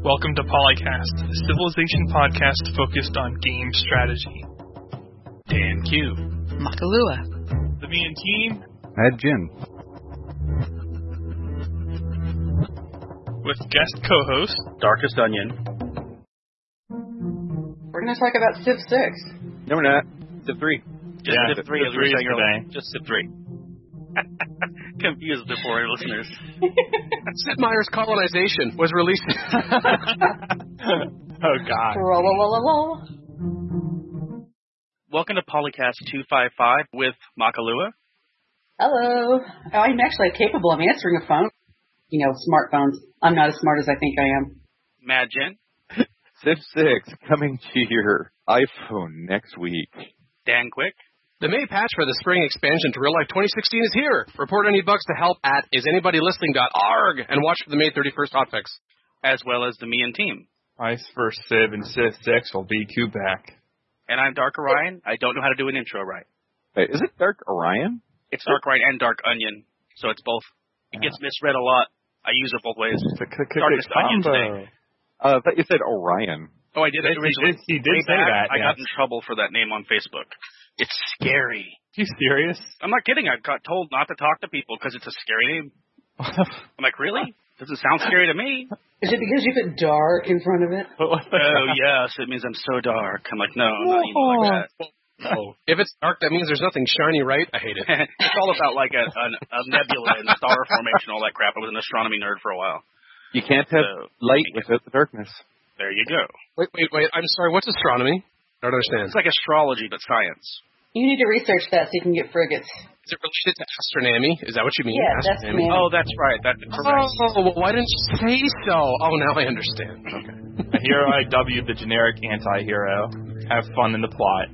Welcome to Polycast, a Civilization podcast focused on game strategy. Dan Q. Makalua. The Me and Team. Ed Jin. With guest co-host, Darkest Onion. We're going to talk about Civ 6. No, we're not. Civ 3. Just Civ 3, as we were saying earlier. Just Civ 3. Confused the poor listeners. Sid Meier's Colonization was released. Oh, God. Welcome to Polycast 255 with Makalua. Hello. Oh, I'm actually capable of answering a phone. You know, smartphones. I'm not as smart as I think I am. Mad Jen. Civ 6 coming to your iPhone next week. Dan Quick. The May patch for the spring expansion to Real Life 2016 is here. Report any bugs to help at isanybodylistening.org and watch for the May 31st hotfix. As well as the Me and Team. Ice vs. Civ and Civ 6 will be back. And I'm Dark Orion. I don't know how to do an intro right. Wait, is it Dark Orion? It's Dark Orion and Dark Onion, so it's both. It gets misread a lot. I use it both ways. It's a Darkest Onion today. I thought you said Orion. Oh, I did. He did say that. I got in trouble for that name on Facebook. It's scary. Are you serious? I'm not kidding. I got told not to talk to people because it's a scary name. I'm like, really? Doesn't sound scary to me. Is it because you put dark in front of it? Oh, yes. It means I'm so dark. I'm like, no, I'm not even like that. Oh, if it's dark, that means there's nothing shiny, right? I hate it. It's all about like a nebula and star formation, all that crap. I was an astronomy nerd for a while. You can't have light without the darkness. There you go. Wait. I'm sorry. What's astronomy? I don't understand. It's like astrology, but science. You need to research that so you can get frigates. Is it related to astronomy? Is that what you mean? Yeah, that's astronomy? Oh, that's right. That's correct. Oh, well, why didn't you say so? Oh, now I understand. Okay. A hero I dubbed the generic anti-hero. Have fun in the plot.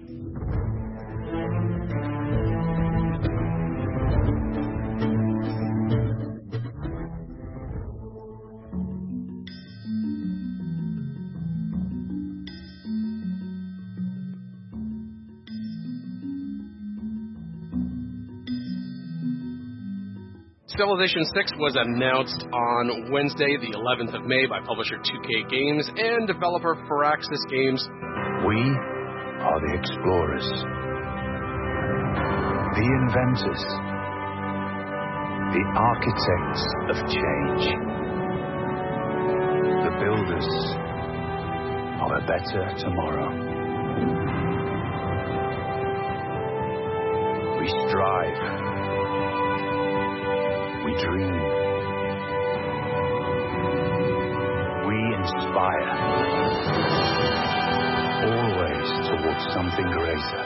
Civilization 6 was announced on Wednesday, the 11th of May, by publisher 2K Games and developer Firaxis Games. We are the explorers, the inventors, the architects of change, the builders of a better tomorrow. We strive. We dream. We inspire. Always towards something greater.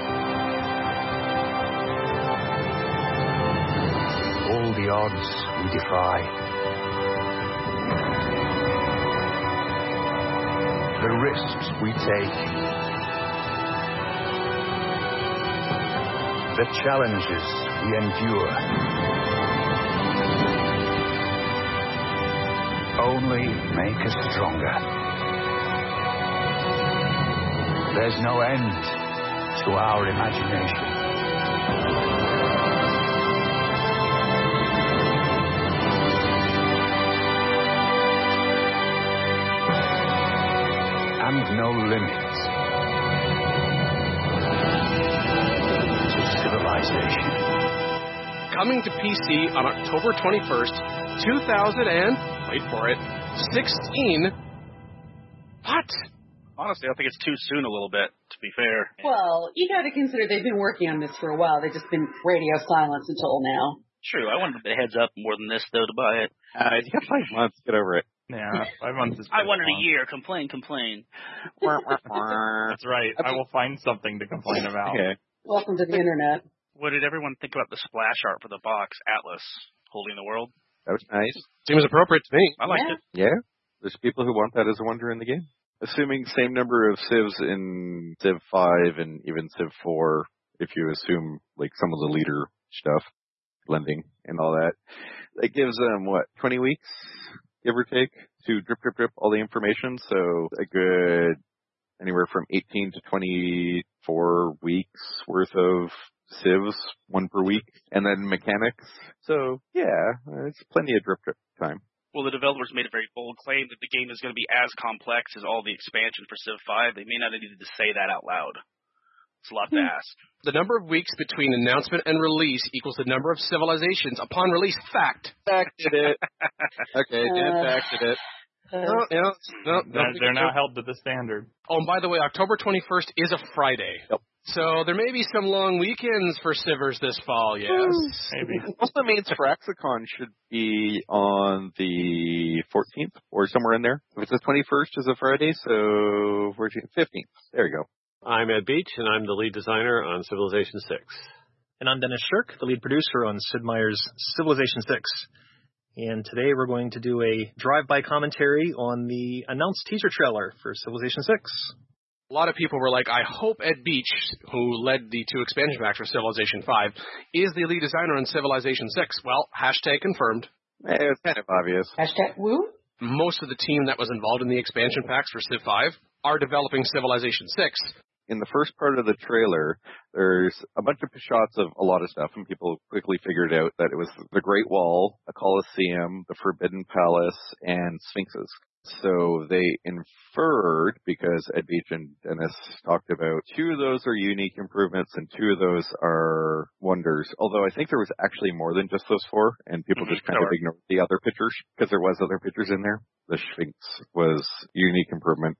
All the odds we defy. The risks we take. The challenges we endure. Only make us stronger. There's no end to our imagination. And no limit to civilization. Coming to PC on October 21st, 2000 and... wait for it. 16. What? Honestly, I think it's too soon a little bit, to be fair. Well, you got to consider they've been working on this for a while. They've just been radio silence until now. True. I wanted a bit of heads up more than this, though, to buy it. You got 5 months. Get over it. Yeah, 5 months is I wanted long. a year. Complain. That's right. I will find something to complain about. Okay. Welcome to the internet. What did everyone think about the splash art for the box, Atlas, holding the world? That was nice. Seems appropriate to me. I liked it. Yeah. There's people who want that as a wonder in the game. Assuming same number of civs in Civ 5 and even Civ 4, if you assume like some of the leader stuff, blending and all that, that gives them, 20 weeks, give or take, to drip all the information. So a good anywhere from 18 to 24 weeks worth of civs, one per week, and then mechanics. So yeah, it's plenty of drip time. Well, the developers made a very bold claim that the game is going to be as complex as all the expansion for Civ 5. They may not have needed to say that out loud. It's a lot to ask. The number of weeks between announcement and release equals the number of civilizations upon release. Fact. Facted it. Okay, Dan facted it. No, They're now held to the standard. Oh, and by the way, October 21st is a Friday. Yep. So there may be some long weekends for Civers this fall, yes? Maybe. Also means Fraxicon should be on the 14th or somewhere in there. If it's the 21st is a Friday, so 14th, 15th. There you go. I'm Ed Beach, and I'm the lead designer on Civilization 6. And I'm Dennis Shirk, the lead producer on Sid Meier's Civilization 6. And today we're going to do a drive-by commentary on the announced teaser trailer for Civilization 6. A lot of people were like, I hope Ed Beach, who led the 2 expansion packs for Civilization 5, is the lead designer on Civilization 6. Well, hashtag confirmed. It was kind of obvious. Hashtag woo? Most of the team that was involved in the expansion packs for Civ 5 are developing Civilization 6. In the first part of the trailer, there's a bunch of shots of a lot of stuff, and people quickly figured out that it was the Great Wall, a Colosseum, the Forbidden Palace, and Sphinxes. So they inferred, because Ed Beach and Dennis talked about, 2 of those are unique improvements and 2 of those are wonders. Although I think there was actually more than just those 4, and people just kind of ignored the other pictures, because there was other pictures in there. The Sphinx was unique improvement,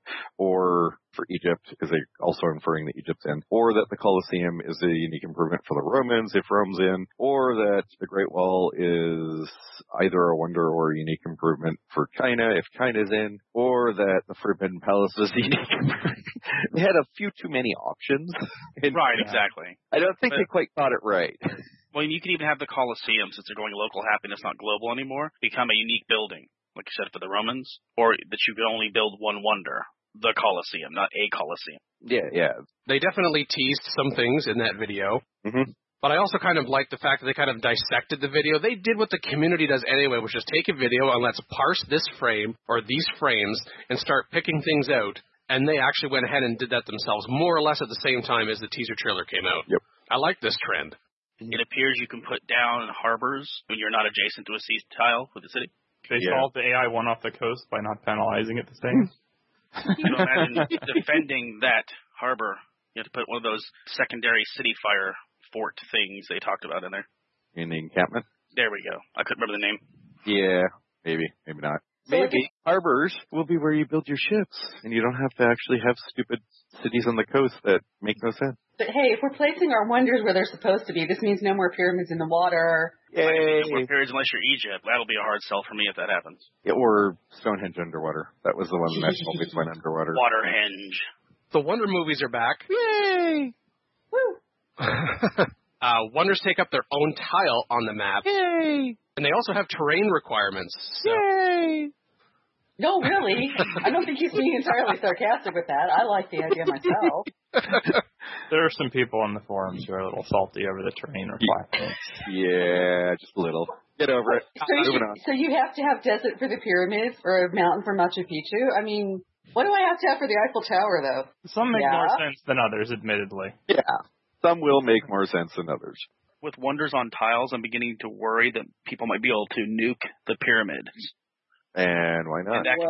or for Egypt, because they're also inferring that Egypt's in, or that the Colosseum is a unique improvement for the Romans, if Rome's in, or that the Great Wall is either a wonder or a unique improvement for China, if China's in, or that the Forbidden Palace is a unique improvement. They had a few too many options. Right, exactly. I don't think they quite got it right. Well, you could even have the Colosseum, since they're going local happiness, not global anymore, become a unique building, like you said, for the Romans, or that you could only build one wonder. The Colosseum, not a Colosseum. Yeah. They definitely teased some things in that video. Mm-hmm. But I also kind of like the fact that they kind of dissected the video. They did what the community does anyway, which is take a video and let's parse this frame or these frames and start picking things out. And they actually went ahead and did that themselves, more or less at the same time as the teaser trailer came out. Yep. I like this trend. It appears you can put down harbors when you're not adjacent to a sea tile with the city. They solved the AI one off the coast by not penalizing it the same. You know, imagine defending that harbor. You have to put one of those secondary city fire fort things they talked about in there. In the encampment? There we go. I couldn't remember the name. Yeah, maybe not. Maybe harbors will be where you build your ships, and you don't have to actually have stupid cities on the coast that make no sense. But hey, if we're placing our wonders where they're supposed to be, this means no more pyramids in the water. Yay! No more periods unless you're Egypt. That'll be a hard sell for me if that happens. Yeah, or Stonehenge underwater. That was the one that always went underwater. Waterhenge. The Wonder movies are back. Yay! Woo! Wonders take up their own tile on the map. Yay! And they also have terrain requirements. So. Yay! No, really. I don't think he's being entirely sarcastic with that. I like the idea myself. There are some people on the forums who are a little salty over the terrain requirements. Yeah, just a little. Get over it. So you have to have desert for the pyramids or a mountain for Machu Picchu? I mean, what do I have to have for the Eiffel Tower, though? Some make more sense than others, admittedly. Yeah, some will make more sense than others. With wonders on tiles, I'm beginning to worry that people might be able to nuke the pyramids. And why not? And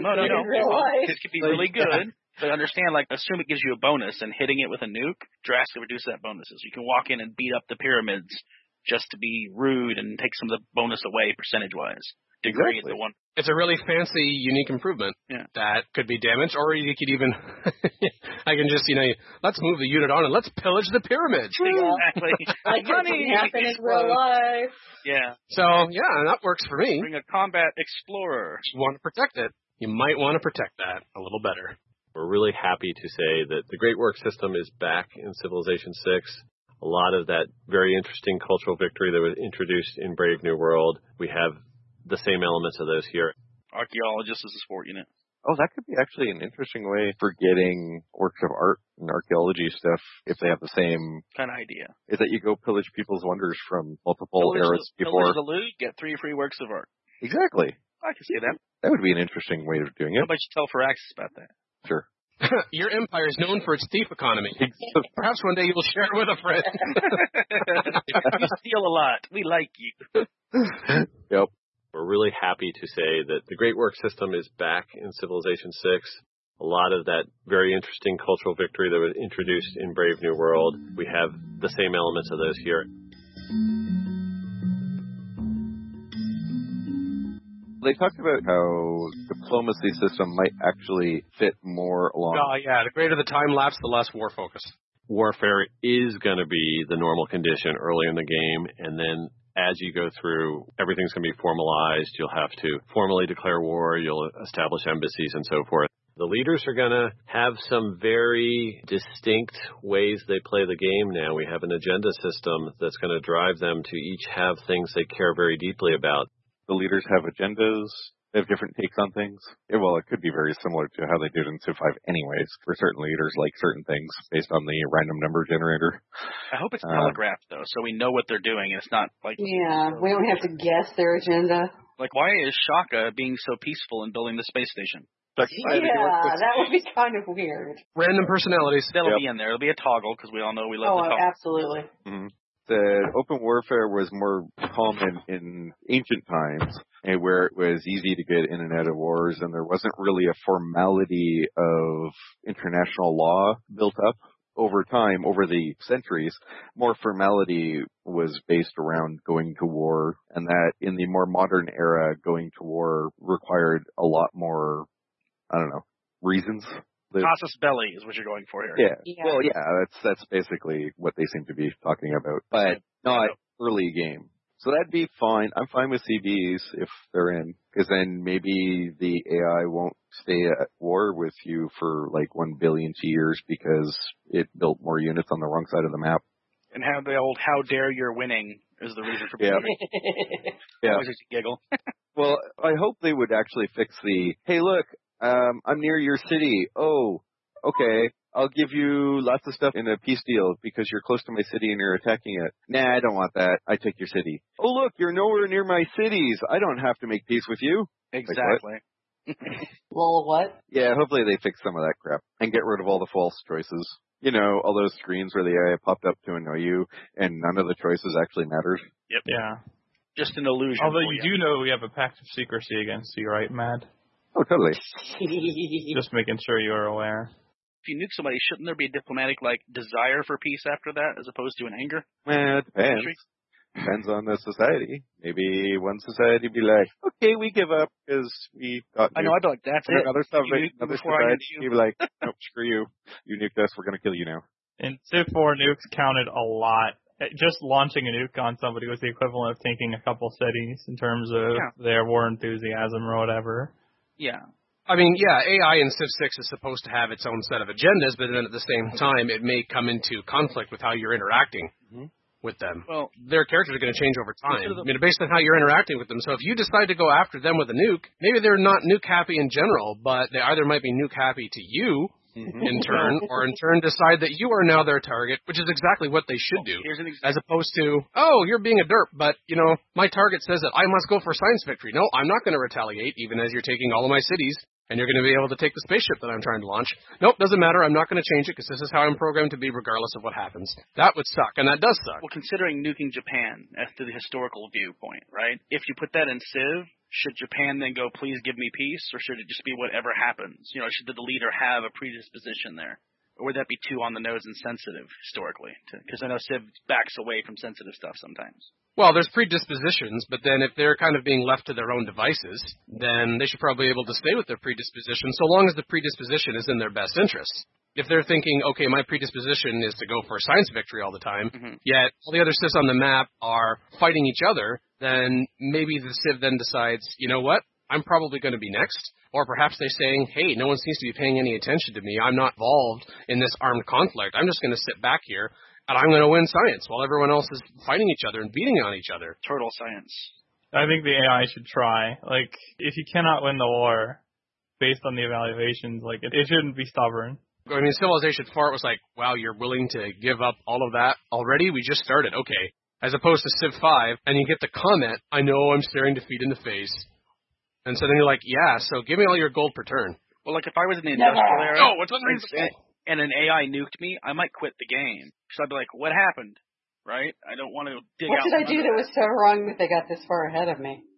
it could be really good. But understand, assume it gives you a bonus, and hitting it with a nuke drastically reduces that bonuses. You can walk in and beat up the pyramids just to be rude and take some of the bonus away percentage-wise. Degrade the one. It's a really fancy, unique improvement that could be damaged, or you could even, I can just, let's move the unit on and let's pillage the pyramids. Exactly. Like money happen in real life. Yeah. So, that works for me. Bring a combat explorer. You want to protect it. You might want to protect that a little better. We're really happy to say that the Great Work system is back in Civilization 6. A lot of that very interesting cultural victory that was introduced in Brave New World, we have the same elements of those here. Archaeologist as a sport unit. Oh, that could be actually an interesting way for getting works of art and archaeology stuff if they have the same kind of idea. Is that you go pillage people's wonders from multiple eras before. Pillage the loot, get 3 free works of art. Exactly. I can see that. That would be an interesting way of doing it. How about you tell Firaxis about that? Sure. Your empire is known for its thief economy. Perhaps one day you will share it with a friend. You steal a lot. We like you. Yep. We're really happy to say that the Great Work system is back in Civilization 6. A lot of that very interesting cultural victory that was introduced in Brave New World, we have the same elements of those here. They talked about how diplomacy system might actually fit more along. Oh, yeah, the greater the time lapse, the less war focus. Warfare is going to be the normal condition early in the game, and then as you go through, everything's going to be formalized. You'll have to formally declare war. You'll establish embassies and so forth. The leaders are going to have some very distinct ways they play the game now. We have an agenda system that's going to drive them to each have things they care very deeply about. The leaders have agendas. They have different takes on things. Well, it could be very similar to how they did in Civ 5 anyways, for certain leaders like certain things based on the random number generator. I hope it's telegraphed, though, so we know what they're doing, and it's not like... Yeah, we don't have to guess their agenda. Like, why is Shaka being so peaceful in building the space station? Yeah, that would be kind of weird. Random personalities. That'll be in there. It'll be a toggle, because we all know we love the toggle. Oh, absolutely. Mm-hmm. The open warfare was more common in ancient times, and where it was easy to get in and out of wars, and there wasn't really a formality of international law built up over time, over the centuries. More formality was based around going to war, and that in the more modern era, going to war required a lot more, reasons. Casus belli is what you're going for here. Yeah. Well, yeah, that's basically what they seem to be talking about, but not early game. So that'd be fine. I'm fine with CBs if they're in, because then maybe the AI won't stay at war with you for like 1 billion years because it built more units on the wrong side of the map. And have the old "how dare you're winning" is the reason for being. Yeah. Always makes you giggle. Well, I hope they would actually fix the, hey, look, I'm near your city. Oh, okay. I'll give you lots of stuff in a peace deal because you're close to my city and you're attacking it. Nah, I don't want that. I take your city. Oh, look, you're nowhere near my cities. I don't have to make peace with you. Exactly. Like Well, what? Yeah, hopefully they fix some of that crap and get rid of all the false choices. You know, all those screens where the AI popped up to annoy you and none of the choices actually mattered. Yep. Yeah. Just an illusion. Although you do know we have a pact of secrecy against you, right, Matt? Oh, totally. Just making sure you are aware. If you nuke somebody, shouldn't there be a diplomatic, desire for peace after that, as opposed to an anger? Well, it depends. Depends on the society. Maybe one society be like, okay, we give up because we got nuked. I know, I'd be like, that's it. Other stuff, another society, you. be like, nope, screw you. You nuked us, we're going to kill you now. In Civ 4, nukes counted a lot. Just launching a nuke on somebody was the equivalent of taking a couple cities in terms of their war enthusiasm or whatever. Yeah. I mean, AI in Civ 6 is supposed to have its own set of agendas, but then at the same time, it may come into conflict with how you're interacting with them. Well, their characters are going to change over time. I mean, based on how you're interacting with them. So if you decide to go after them with a nuke, maybe they're not nuke happy in general, but they either might be nuke happy to you in turn, or in turn decide that you are now their target, which is exactly what they should do. As opposed to, oh, you're being a derp, but, my target says that I must go for science victory. No, I'm not going to retaliate, even as you're taking all of my cities. And you're going to be able to take the spaceship that I'm trying to launch. Nope, doesn't matter. I'm not going to change it because this is how I'm programmed to be regardless of what happens. That would suck, and that does suck. Well, considering nuking Japan after the historical viewpoint, right? If you put that in Civ, should Japan then go, please give me peace, or should it just be whatever happens? Should the leader have a predisposition there? Or would that be too on the nose and sensitive historically? Because I know Civ backs away from sensitive stuff sometimes. Well, there's predispositions, but then if they're kind of being left to their own devices, then they should probably be able to stay with their predisposition so long as the predisposition is in their best interests. If they're thinking, okay, my predisposition is to go for science victory all the time, yet all the other civs on the map are fighting each other, then maybe the civ then decides, you know what, I'm probably going to be next. Or perhaps they're saying, hey, no one seems to be paying any attention to me. I'm not involved in this armed conflict. I'm just going to sit back here, and I'm going to win science while everyone else is fighting each other and beating on each other. Turtle science. I think the AI should try. If you cannot win the war based on the evaluations, it shouldn't be stubborn. I mean, Civilization 4, it was like, wow, you're willing to give up all of that already? We just started. Okay. As opposed to Civ 5, and you get the comment, I know I'm staring defeat in the face. And so then you're like, yeah, so give me all your gold per turn. Well, if I was in the industrial era, it's unreasonable. And an AI nuked me, I might quit the game. So I'd be like, what happened? Right? I don't want to dig What out. did I do that was so wrong that they got this far ahead of me?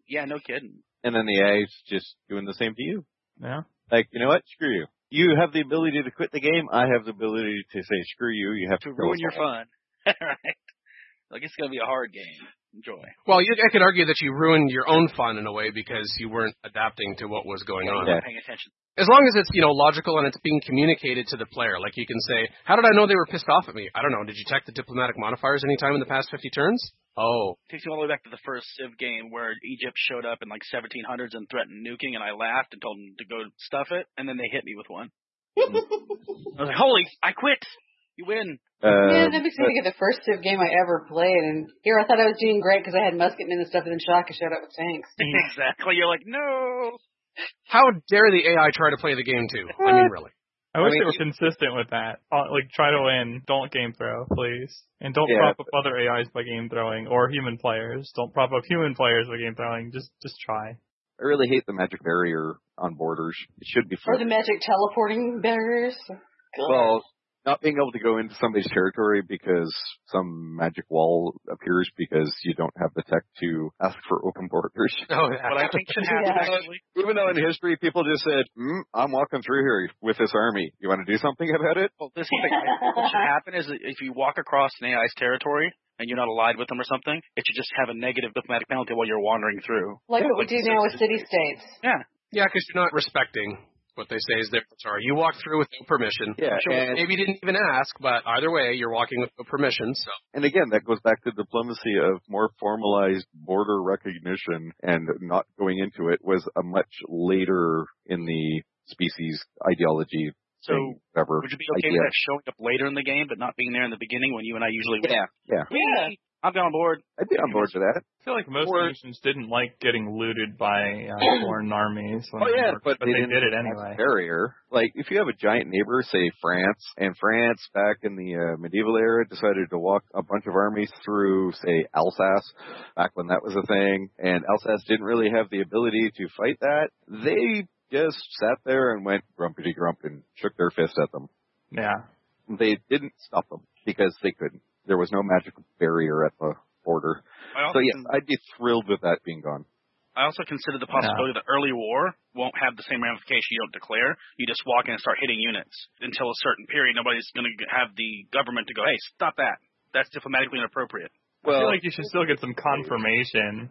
Yeah, no kidding. And then the AI's just doing the same to you. Yeah. Like, you know what? Screw you. You have the ability to quit the game. I have the ability to say, screw you. You have to ruin your fun. Right? Like, it's going to be a hard game. Enjoy. Well, I could argue that you ruined your own fun in a way because you weren't adapting to what was going on. Yeah. Paying attention. As long as it's, logical and it's being communicated to the player. Like you can say, how did I know they were pissed off at me? I don't know. Did you check the diplomatic modifiers any time in the past 50 turns? Oh. Takes you all the way back to the first Civ game where Egypt showed up in like 1700s and threatened nuking, and I laughed and told them to go stuff it, and then they hit me with one. I was like, holy, I quit. You win. Yeah, that makes me think of the first Civ game I ever played, and here I thought I was doing great because I had musketmen and stuff, and then Shaka showed up with tanks. Exactly. You're like, no. How dare the AI try to play the game too? I mean, really. I wish they were consistent with that. Like, try to win. Don't game throw, please. And don't prop up other AIs by game throwing, or human players. Don't prop up human players by game throwing. Just try. I really hate the magic barrier on borders. It should be fun. Or the magic teleporting barriers. Well, not being able to go into somebody's territory because some magic wall appears because you don't have the tech to ask for open borders. Oh, yeah. What I think should happen, actually. Even though in history people just said, I'm walking through here with this army. You want to do something about it? Well, this thing what should happen is if you walk across an AI's territory and you're not allied with them or something, it should just have a negative diplomatic penalty while you're wandering through. Like what we do now with city-states. Yeah. Yeah, because you're not respecting what they say is their sorry. You walk through with no permission. Yeah, sure. Maybe you didn't even ask, but either way, you're walking with no permission. So. And again, that goes back to diplomacy of more formalized border recognition, and not going into it was a much later in the species ideology. So would you be okay with that showing up later in the game, but not being there in the beginning when you and I usually win? Yeah. I'd be on board. I'd be on board for that. I feel like most nations didn't like getting looted by foreign armies. But they did it anyway. Barrier. Like, if you have a giant neighbor, say France, and France back in the medieval era decided to walk a bunch of armies through, say, Alsace, back when that was a thing, and Alsace didn't really have the ability to fight that, they just sat there and went grumpity grump and shook their fist at them. Yeah. They didn't stop them because they couldn't. There was no magical barrier at the border. So, yes, I'd be thrilled with that being gone. I also consider the possibility that early war won't have the same ramification you don't declare. You just walk in and start hitting units. Until a certain period, nobody's going to have the government to go, hey, stop that. That's diplomatically inappropriate. Well, I feel like you should still get some confirmation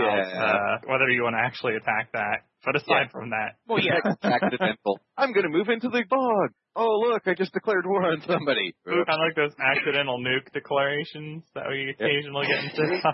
about whether you want to actually attack that. But aside from that. Well, yeah. Accidental. I'm going to move into the bog. Oh, look, I just declared war on somebody. Kind of like those accidental nuke declarations that we occasionally get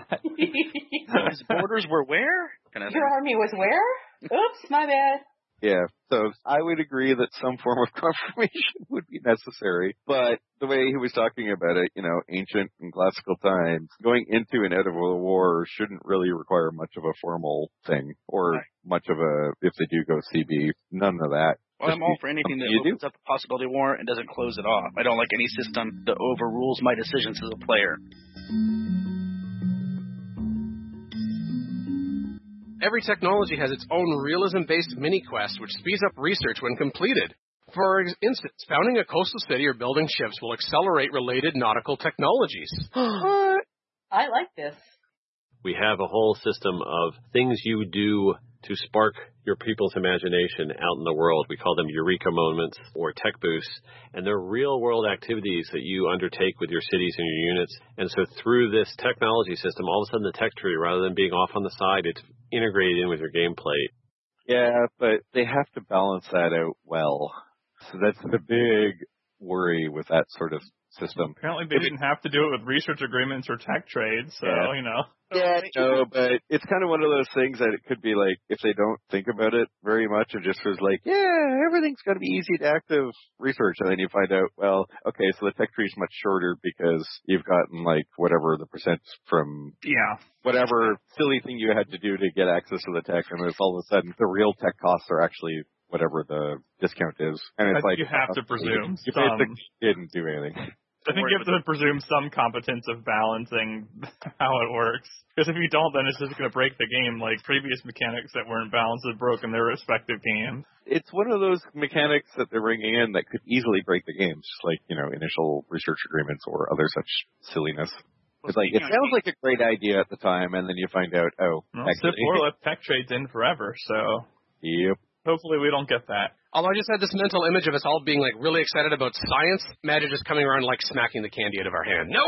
into. His borders were where? Your army was where? Oops, my bad. Yeah, so I would agree that some form of confirmation would be necessary, but the way he was talking about it, ancient and classical times, going into and out of a war shouldn't really require much of a formal thing, or much of a, if they do go CB, none of that. Well, I'm all for anything that opens up the possibility of war and doesn't close it off. I don't like any system that overrules my decisions as a player. Every technology has its own realism-based mini-quest, which speeds up research when completed. For instance, founding a coastal city or building ships will accelerate related nautical technologies. I like this. We have a whole system of things you do to spark your people's imagination out in the world. We call them eureka moments or tech boosts, and they're real-world activities that you undertake with your cities and your units. And so through this technology system, all of a sudden the tech tree, rather than being off on the side, it's integrated in with your gameplay. Yeah, but they have to balance that out well. So that's the big worry with that sort of system. Apparently they didn't have to do it with research agreements or tech trades, so, Yeah, no, but it's kind of one of those things that it could be like, if they don't think about it very much, it just was like, everything's going to be easy to active research. And then you find out, well, okay, so the tech tree is much shorter because you've gotten whatever the percent from whatever silly thing you had to do to get access to the tech. And it's all of a sudden the real tech costs are actually whatever the discount is. And it's you have to presume you basically didn't do anything. I think you have to presume some competence of balancing how it works. Because if you don't, then it's just going to break the game like previous mechanics that weren't balanced have broken their respective games. It's one of those mechanics that they're bringing in that could easily break the games, like, initial research agreements or other such silliness. It's like, it sounds like a great idea at the time, and then you find out, Civ 4 left tech trades in forever, so... Yep. Hopefully we don't get that. Although I just had this mental image of us all being like really excited about science, Magic just coming around like smacking the candy out of our hand. No!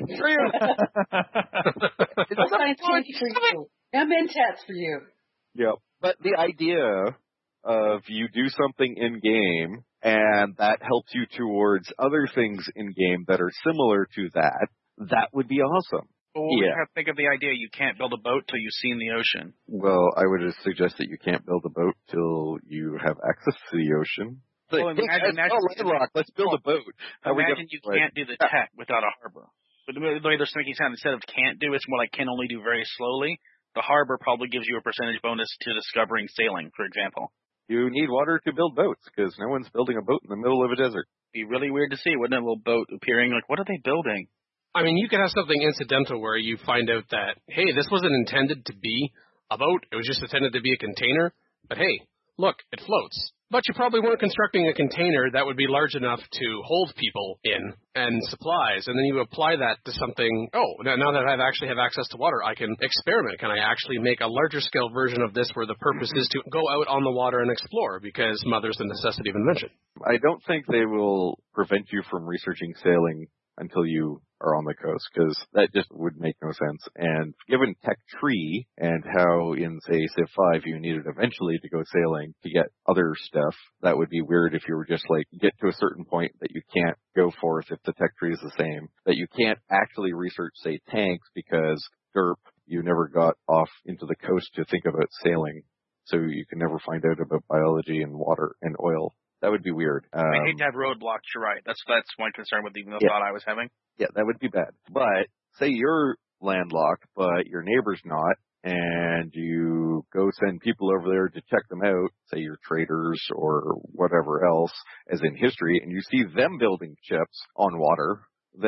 It's a science candy for you. M&Ts for you. Yep. But the idea of you do something in-game, and that helps you towards other things in-game that are similar to that would be awesome. Well, you have to think of the idea you can't build a boat till you've seen the ocean. Well, I would suggest that you can't build a boat till you have access to the ocean. Well, let's build a boat. Imagine you can't do the tech without a harbor. But the way they're making sound, instead of can't do, it's more like can only do very slowly. The harbor probably gives you a percentage bonus to discovering sailing, for example. You need water to build boats, because no one's building a boat in the middle of a desert. It'd be really weird to see, wouldn't it? A little boat appearing, like, what are they building? I mean, you could have something incidental where you find out that, hey, this wasn't intended to be a boat. It was just intended to be a container. But hey, look, it floats. But you probably weren't constructing a container that would be large enough to hold people in and supplies. And then you apply that to something, now that I actually have access to water, I can experiment. Can I actually make a larger scale version of this where the purpose is to go out on the water and explore because mother's the necessity of invention? I don't think they will prevent you from researching sailing until you are on the coast, because that just would make no sense. And given Tech Tree and how in, say, Civ 5 you needed eventually to go sailing to get other stuff, that would be weird if you were just like, get to a certain point that you can't go forth if the Tech Tree is the same, that you can't actually research, say, tanks because, derp, you never got off into the coast to think about sailing, so you can never find out about biology and water and oil. That would be weird. I hate to have roadblocks, you're right. That's one concern with even the thought I was having. Yeah, that would be bad. But say you're landlocked, but your neighbor's not, and you go send people over there to check them out, say you're traders or whatever else, as in history, and you see them building ships on water,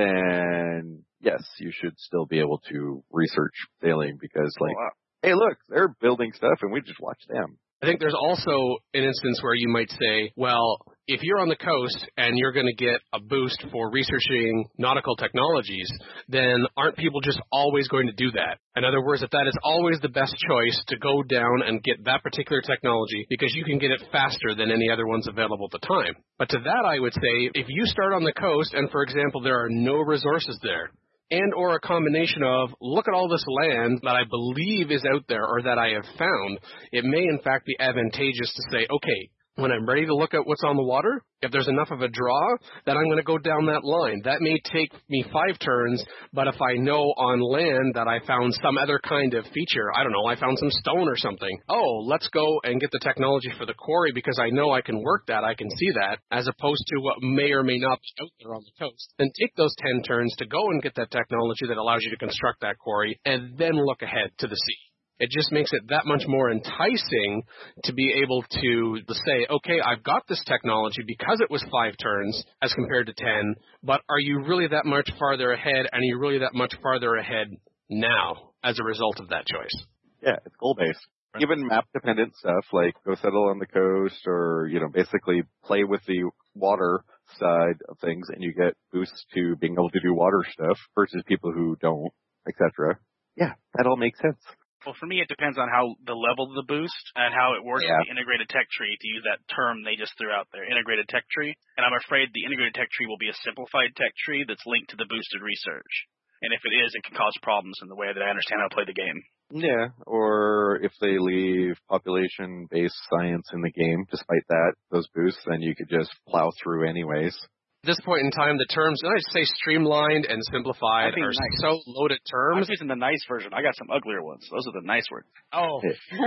then yes, you should still be able to research sailing because, hey, look, they're building stuff and we just watch them. I think there's also an instance where you might say, well, if you're on the coast and you're going to get a boost for researching nautical technologies, then aren't people just always going to do that? In other words, that is always the best choice to go down and get that particular technology because you can get it faster than any other ones available at the time. But to that, I would say, if you start on the coast and, for example, there are no resources there, and or a combination of, look at all this land that I believe is out there or that I have found, it may in fact be advantageous to say, okay, when I'm ready to look at what's on the water, if there's enough of a draw, then I'm going to go down that line. That may take me 5 turns, but if I know on land that I found some other kind of feature, I don't know, I found some stone or something, let's go and get the technology for the quarry because I know I can work that, I can see that, as opposed to what may or may not be out there on the coast. Then take those 10 turns to go and get that technology that allows you to construct that quarry, and then look ahead to the sea. It just makes it that much more enticing to be able to say, okay, I've got this technology because it was 5 turns as compared to 10, but are you really that much farther ahead, and are you really that much farther ahead now as a result of that choice? Yeah, it's goal-based. Even map-dependent stuff like go settle on the coast or, basically play with the water side of things and you get boosts to being able to do water stuff versus people who don't, etc. Yeah, that all makes sense. Well, for me, it depends on how the level of the boost and how it works with the integrated tech tree, to use that term they just threw out there, integrated tech tree. And I'm afraid the integrated tech tree will be a simplified tech tree that's linked to the boosted research. And if it is, it can cause problems in the way that I understand how to play the game. Yeah, or if they leave population-based science in the game, despite that, those boosts, then you could just plow through anyways. At this point in time, the terms, I say streamlined and simplified are so loaded terms. I'm using the nice version. I got some uglier ones. Those are the nice words. Oh.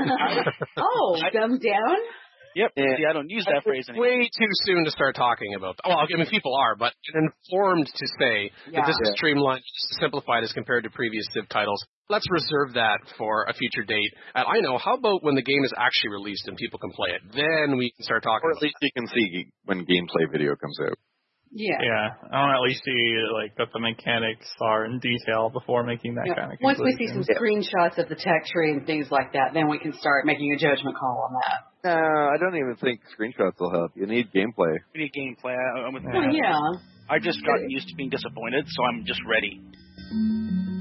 Dumbed down? Yep. Yeah. See, I don't use that phrase anymore. Way too soon to start talking about that. Well, I mean, people are, but informed to say that this is streamlined, simplified as compared to previous Civ titles. Let's reserve that for a future date. And I know, how about when the game is actually released and people can play it? Then we can start talking about it. Or at least you can see when gameplay video comes out. Yeah. I want to at least see what the mechanics are in detail before making that kind of conclusion. Once we see some screenshots of the tech tree and things like that, then we can start making a judgment call on that. No, I don't even think screenshots will help. You need gameplay. We need gameplay. I'm with that. Yeah. I've just gotten used to being disappointed, so I'm just ready.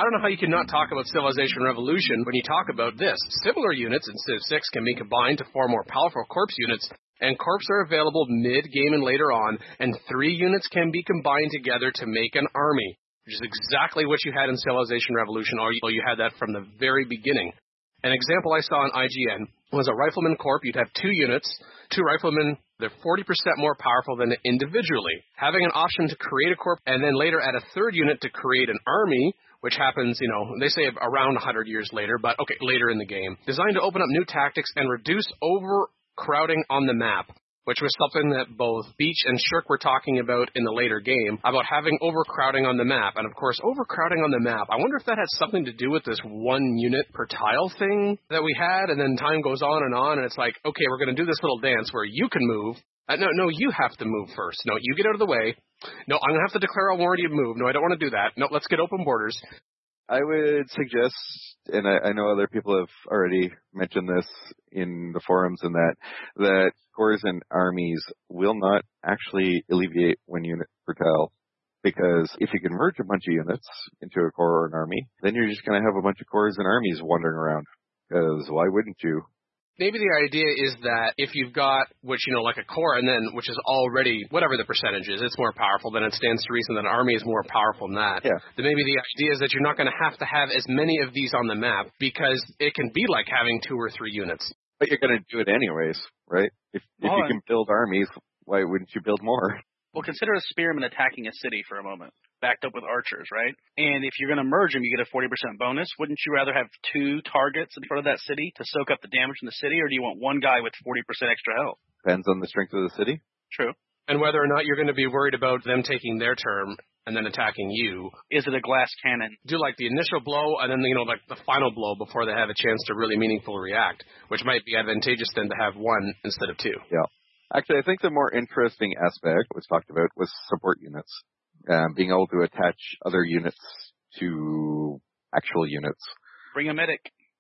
don't know how you can not talk about Civilization Revolution when you talk about this. Similar units in Civ 6 can be combined to form more powerful corpse units, and corpse are available mid-game and later on, and 3 units can be combined together to make an army, which is exactly what you had in Civilization Revolution, or you had that from the very beginning. An example I saw on IGN was a Rifleman Corp. You'd have 2 units, 2 Riflemen. They're 40% more powerful than individually. Having an option to create a corp and then later add a 3rd unit to create an army, which happens, they say around 100 years later, but okay, later in the game. Designed to open up new tactics and reduce overcrowding on the map, which was something that both Beach and Shirk were talking about in the later game, about having overcrowding on the map. And of course, overcrowding on the map, I wonder if that has something to do with this 1 unit per tile thing that we had, and then time goes on, and it's like, okay, we're going to do this little dance where you can move. No, you have to move first. No, you get out of the way. No, I'm going to have to declare a war to move. No, I don't want to do that. No, let's get open borders. I would suggest, and I know other people have already mentioned this in the forums, and that corps and armies will not actually alleviate 1 unit per tile, because if you can merge a bunch of units into a corps or an army, then you're just going to have a bunch of corps and armies wandering around, because why wouldn't you? Maybe the idea is that if you've got, like a core, and then, which is already, whatever the percentage is, it's more powerful, then it stands to reason that an army is more powerful than that. Yeah. Then maybe the idea is that you're not going to have as many of these on the map, because it can be like having 2 or 3 units. But you're going to do it anyways, right? If you can build armies, why wouldn't you build more? Well, consider a spearman attacking a city for a moment, backed up with archers, right? And if you're going to merge them, you get a 40% bonus. Wouldn't you rather have 2 targets in front of that city to soak up the damage in the city, or do you want 1 guy with 40% extra health? Depends on the strength of the city. True. And whether or not you're going to be worried about them taking their turn and then attacking you. Is it a glass cannon? Do like the initial blow and then, like the final blow before they have a chance to really meaningfully react, which might be advantageous then to have 1 instead of 2. Yeah. Actually, I think the more interesting aspect was talked about was support units. Being able to attach other units to actual units. Bring a medic.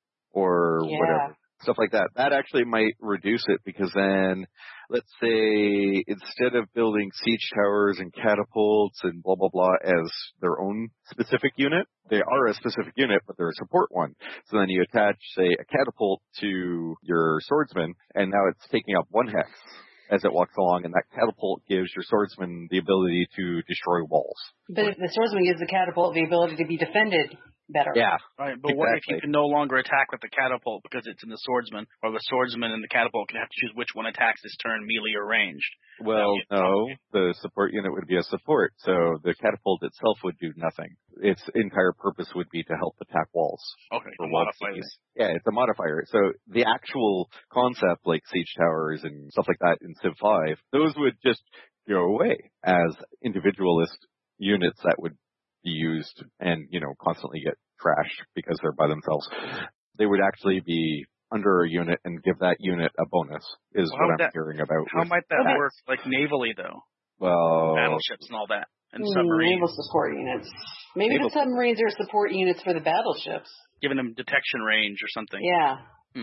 Or whatever. Stuff like that. That actually might reduce it, because then, let's say, instead of building siege towers and catapults and blah, blah, blah as their own specific unit, they are a specific unit, but they're a support one. So then you attach, say, a catapult to your swordsman, and now it's taking up 1 hex as it walks along, and that catapult gives your swordsman the ability to destroy walls. But if the swordsman gives the catapult the ability to be defended better. Yeah. Right, but what if you can no longer attack with the catapult because it's in the swordsman, or the swordsman and the catapult can have to choose which one attacks this turn, melee or ranged? Well, no, the support unit would be a support, so the catapult itself would do nothing. Its entire purpose would be to help attack walls. Okay, to modify it. Yeah, it's a modifier. So the actual concept, like siege towers and stuff like that in Civ 5, those would just go away as individualist units that would be used and, constantly get trashed because they're by themselves. They would actually be under a unit and give that unit a bonus, is what I'm hearing about. How might that work, like navally, though? Well, battleships and all that, and submarines. Naval support units. Maybe the submarines are support units for the battleships. Giving them detection range or something. Yeah.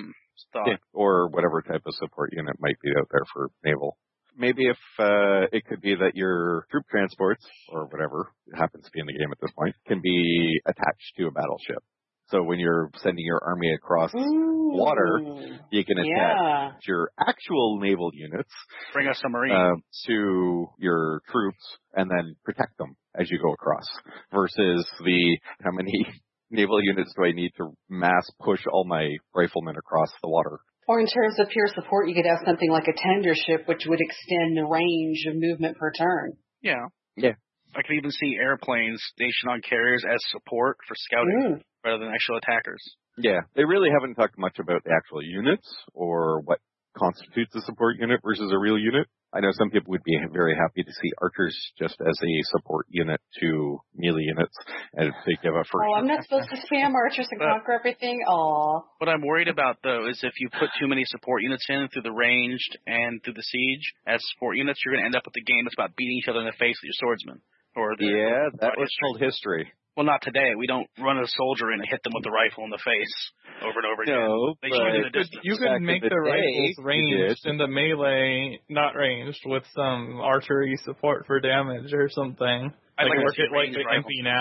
Yeah, or whatever type of support unit might be out there for naval. Maybe if it could be that your troop transports, or whatever happens to be in the game at this point, can be attached to a battleship. So when you're sending your army across water, you can attach your actual naval units, bring a submarine, to your troops, and then protect them as you go across. Versus how many naval units do I need to mass push all my riflemen across the water? Or in terms of pure support, you could have something like a tender ship, which would extend the range of movement per turn. Yeah. Yeah. I could even see airplanes stationed on carriers as support for scouting rather than actual attackers. Yeah. They really haven't talked much about the actual units or what constitutes a support unit versus a real unit. I know some people would be very happy to see archers just as a support unit to melee units and to give a first. Oh, I'm not supposed to spam archers and conquer everything? Aw. What I'm worried about, though, is if you put too many support units in through the ranged and through the siege as support units, you're going to end up with a game that's about beating each other in the face with your swordsman. That was called history. Well, not today. We don't run a soldier in and hit them with the rifle in the face over and over again. No, you could make the rifles ranged and the melee not ranged with some archery support for damage or something. Like the MP now.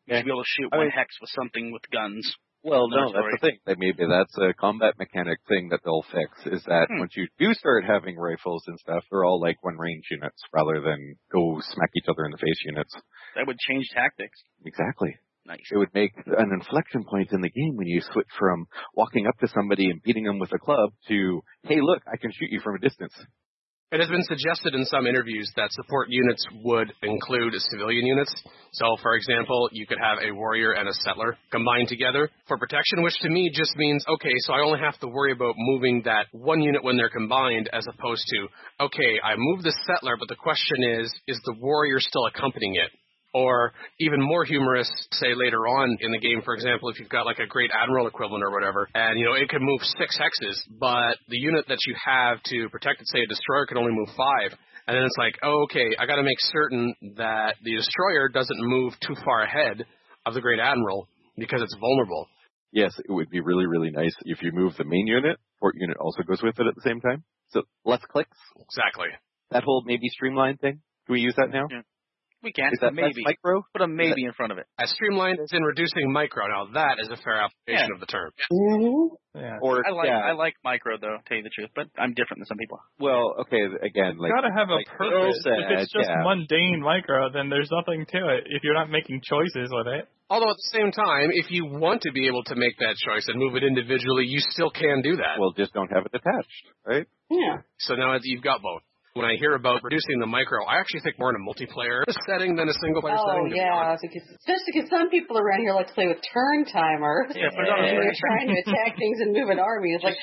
You should be able to shoot one hex with something with guns. Well, no, that's the thing. Maybe that's a combat mechanic thing that they'll fix, is that once you do start having rifles and stuff, they're all like one-range units rather than go smack each other in the face units. That would change tactics. Exactly. Nice. It would make an inflection point in the game when you switch from walking up to somebody and beating them with a club to, hey, look, I can shoot you from a distance. It has been suggested in some interviews that support units would include civilian units. So, for example, you could have a warrior and a settler combined together for protection, which to me just means, okay, so I only have to worry about moving that one unit when they're combined as opposed to, okay, I move the settler, but the question is the warrior still accompanying it? Or even more humorous, say later on in the game, for example, if you've got like a Great Admiral equivalent or whatever, and it can move 6 hexes, but the unit that you have to protect it, say a destroyer, can only move 5. And then it's like, oh, okay, I got to make certain that the destroyer doesn't move too far ahead of the Great Admiral because it's vulnerable. Yes, it would be really, really nice if you move the main unit, port unit also goes with it at the same time. So less clicks. Exactly. That whole maybe streamline thing. Can we use that now? Yeah. We can. Is that maybe micro? Put a maybe in front of it. As streamlined as in reducing micro. Now that is a fair application of the term. Mm-hmm. Or I like micro though, tell you the truth, but I'm different than some people. Well, okay, again, you gotta have a purpose. If it's just mundane micro, then there's nothing to it. If you're not making choices with it. Although at the same time, if you want to be able to make that choice and move it individually, you still can do that. Well, just don't have it attached, right? Yeah. So now you've got both. When I hear about reducing the micro, I actually think more in a multiplayer setting than a single-player setting. Oh, yeah, especially because some people around here like to play with turn timer. Yeah, and you're trying to attack things and move an army. It's like,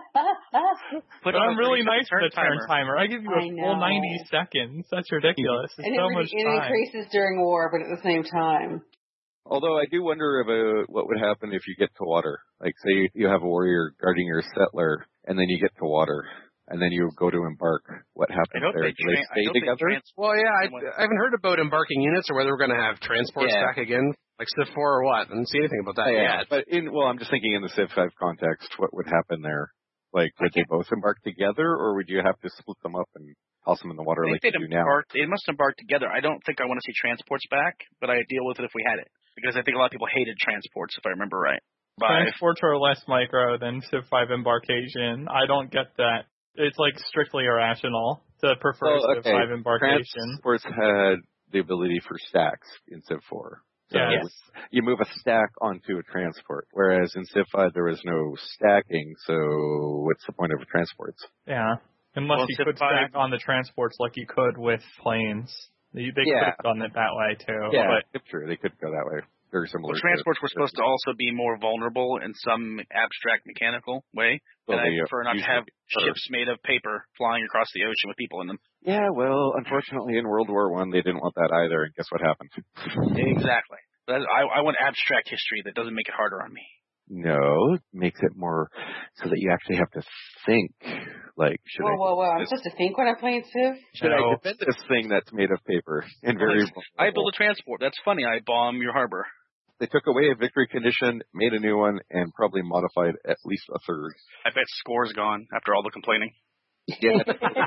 But I'm really nice with the turn timer. I give you a full 90 seconds. That's ridiculous. It's so much time. It increases during war, but at the same time. Although I do wonder about what would happen if you get to water. Like, say you have a warrior guarding your settler, and then you get to water. And then you go to embark. What happens there? Do they stay together? Well, yeah, I haven't heard about embarking units or whether we're going to have transport stack again, like Civ 4 or what. I didn't see anything about that yet. But I'm just thinking in the Civ 5 context, what would happen there? Like, would they both embark together, or would you have to split them up and toss them in the water like you do now? They must embark together. I don't think I want to see transports back, but I'd deal with it if we had it. Because I think a lot of people hated transports, if I remember right. Transports are less micro than Civ 5 embarkation. I don't get that. It's like strictly irrational to prefer Civ 5 embarkation. Transports had the ability for stacks in Civ 4. So you move a stack onto a transport, whereas in Civ 5 there was no stacking, so what's the point of transports? Yeah, unless you could stack on the transports like you could with planes. They could have done it that way too. Yeah, it's true. They could go that way. Very similar. Well, transports were supposed to also be more vulnerable in some abstract mechanical way. And I prefer not to have ships made of paper flying across the ocean with people in them. Yeah, well, unfortunately in World War I they didn't want that either, and guess what happened? Exactly. But I want abstract history that doesn't make it harder on me. No, it makes it more so that you actually have to think. Like, should I'm supposed to think when I'm playing Civ? Should I defend this thing that's made of paper and very vulnerable? I build a transport. That's funny. I bomb your harbor. They took away a victory condition, made a new one, and probably modified at least a third. I bet score's gone after all the complaining. Yeah.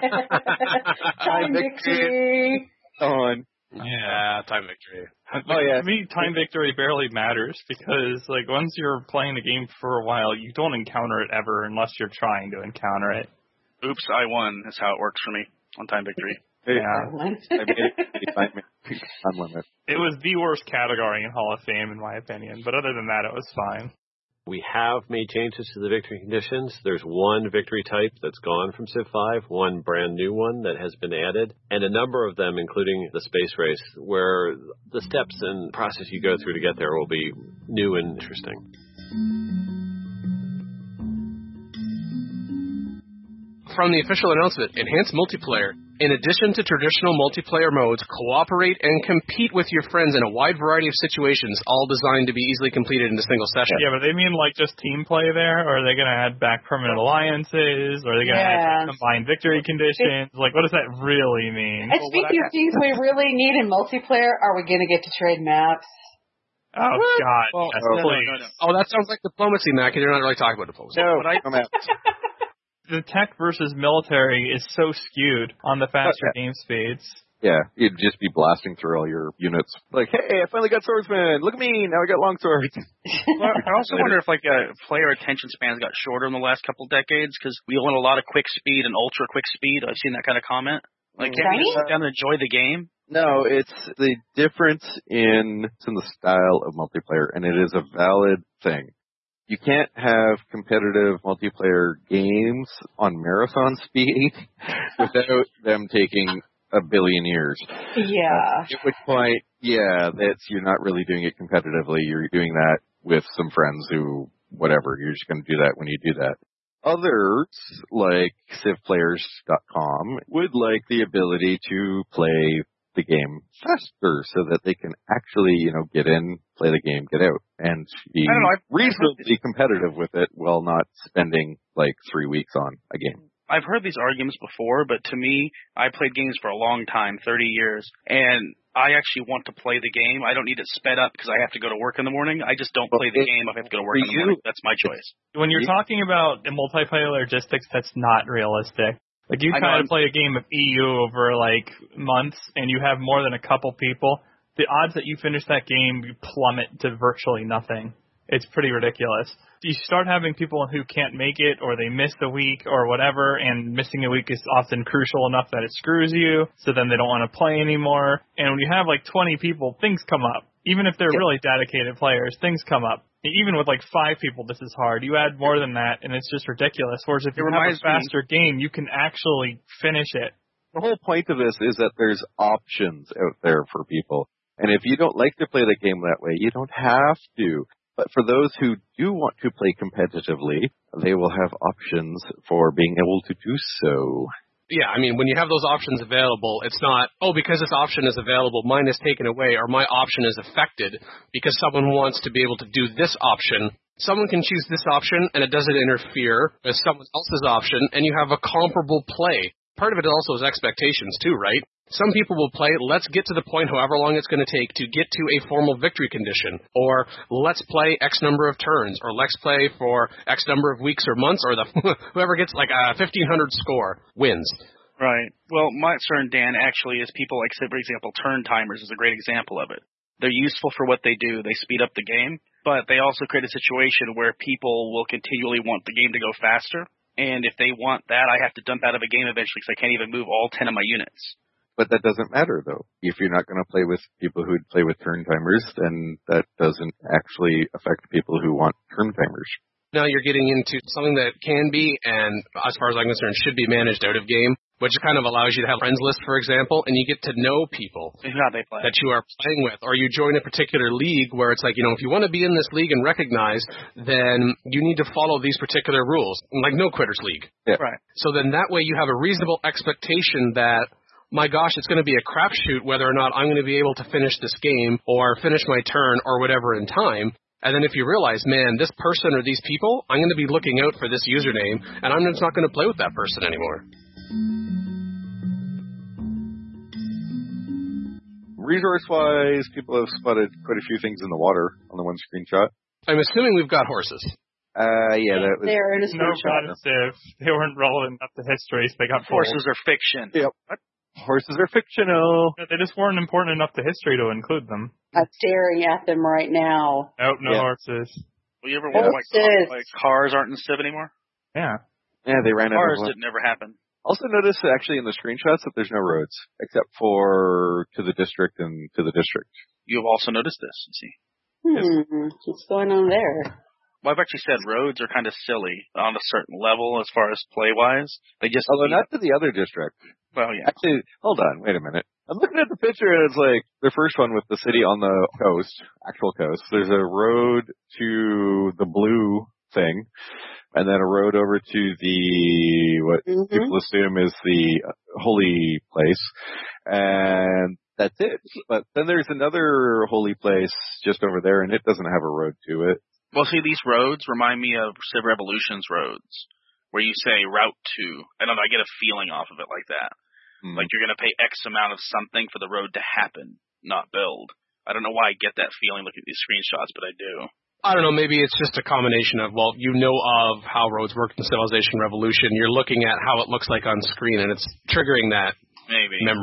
Time victory. On. Yeah, time victory. To me, time victory barely matters because, like, once you're playing the game for a while, you don't encounter it ever unless you're trying to encounter it. Oops, I won. That's how it works for me on time victory. It was the worst category in Hall of Fame, in my opinion. But other than that, it was fine. We have made changes to the victory conditions. There's one victory type that's gone from Civ 5, one brand new one that has been added, and a number of them, including the space race, where the steps and process you go through to get there will be new and interesting. From the official announcement, Enhanced Multiplayer. In addition to traditional multiplayer modes, cooperate and compete with your friends in a wide variety of situations, all designed to be easily completed in a single session. Yeah, but they mean like just team play there, or are they going to add back permanent alliances, or are they going to add combined victory conditions? Like, what does that really mean? And speaking of things we really need in multiplayer, are we going to get to trade maps? Oh, God. Well, please. Oh, that sounds like diplomacy, Mac, and you're not really talking about diplomacy. No, The tech versus military is so skewed on the faster game speeds. Yeah, you'd just be blasting through all your units. Like, hey, I finally got swordsman. Look at me. Now I got longsword. Well, I also wonder if player attention spans got shorter in the last couple of decades because we want a lot of quick speed and ultra quick speed. I've seen that kind of comment. Like, can't you sit down and enjoy the game? No, it's the difference in the style of multiplayer, and it is a valid thing. You can't have competitive multiplayer games on marathon speed without them taking a billion years. Yeah. At which point, you're not really doing it competitively. You're doing that with some friends who, whatever, you're just going to do that when you do that. Others, like CivPlayers.com, would like the ability to play the game faster so that they can actually, get in, play the game, get out, and be reasonably competitive with it while not spending 3 weeks on a game. I've heard these arguments before, but to me, I played games for a long time, 30 years, and I actually want to play the game. I don't need it sped up because I have to go to work in the morning. I just don't play the game if I have to go to work in the morning. That's my choice. When you're talking about multiplayer logistics, that's not realistic. Like, you try to play a game of EU over, months, and you have more than a couple people, the odds that you finish that game plummet to virtually nothing. It's pretty ridiculous. You start having people who can't make it, or they miss a week, or whatever, and missing a week is often crucial enough that it screws you, so then they don't want to play anymore. And when you have, 20 people, things come up. Even if they're really dedicated players, things come up. Even with 5 people, this is hard. You add more than that, and it's just ridiculous. Whereas if you have a faster game, you can actually finish it. The whole point of this is that there's options out there for people. And if you don't like to play the game that way, you don't have to. But for those who do want to play competitively, they will have options for being able to do so. Yeah, I mean, when you have those options available, it's not, because this option is available, mine is taken away, or my option is affected because someone wants to be able to do this option. Someone can choose this option, and it doesn't interfere with someone else's option, and you have a comparable play. Part of it also is expectations, too, right? Some people will play, let's get to the point, however long it's going to take, to get to a formal victory condition, or let's play X number of turns, or let's play for X number of weeks or months, or whoever gets a 1,500 score wins. Right. Well, my concern, Dan, actually is people say, for example, turn timers is a great example of it. They're useful for what they do. They speed up the game, but they also create a situation where people will continually want the game to go faster, and if they want that, I have to dump out of a game eventually because I can't even move all 10 of my units. But that doesn't matter, though. If you're not going to play with people who play with turn timers, then that doesn't actually affect people who want turn timers. Now you're getting into something that can be, and as far as I'm concerned, should be managed out of game, which kind of allows you to have a friends list, for example, and you get to know people that you are playing with. Or you join a particular league where it's if you want to be in this league and recognized, then you need to follow these particular rules, like No Quitters League. Yeah. Right. So then that way you have a reasonable expectation that, my gosh, it's going to be a crapshoot whether or not I'm going to be able to finish this game or finish my turn or whatever in time. And then if you realize, man, this person or these people, I'm going to be looking out for this username, and I'm just not going to play with that person anymore. Resource-wise, people have spotted quite a few things in the water on the one screenshot. I'm assuming we've got horses. Yeah, that was... They're in a screenshot. They weren't relevant enough to history, so they got horses are fiction. Yep. What? Horses are fictional. They just weren't important enough to history to include them. I'm staring at them right now. Nope, no horses. Well, you ever wonder why cars aren't in Civ anymore? Yeah. Yeah, they ran out of cars didn't ever happen. Also notice actually in the screenshots that there's no roads, except for to the district and to the district. You have also noticed this, you see. What's going on there? Well, I've actually said roads are kind of silly on a certain level as far as play-wise. They just... Although not to the other district. Well, yeah. Actually, hold on, wait a minute. I'm looking at the picture and it's the first one with the city on the coast, actual coast. There's a road to the blue thing, and then a road over to the, what people assume is the holy place, and that's it. But then there's another holy place just over there, and it doesn't have a road to it. Well, see, these roads remind me of Civ Revolution's roads, where you say route to. I don't know, I get a feeling off of it like that. Like you're going to pay X amount of something for the road to happen, not build. I don't know why I get that feeling looking at these screenshots, but I do. I don't know, maybe it's just a combination of, you know of how roads work in Civilization Revolution. You're looking at how it looks like on screen, and it's triggering that memory.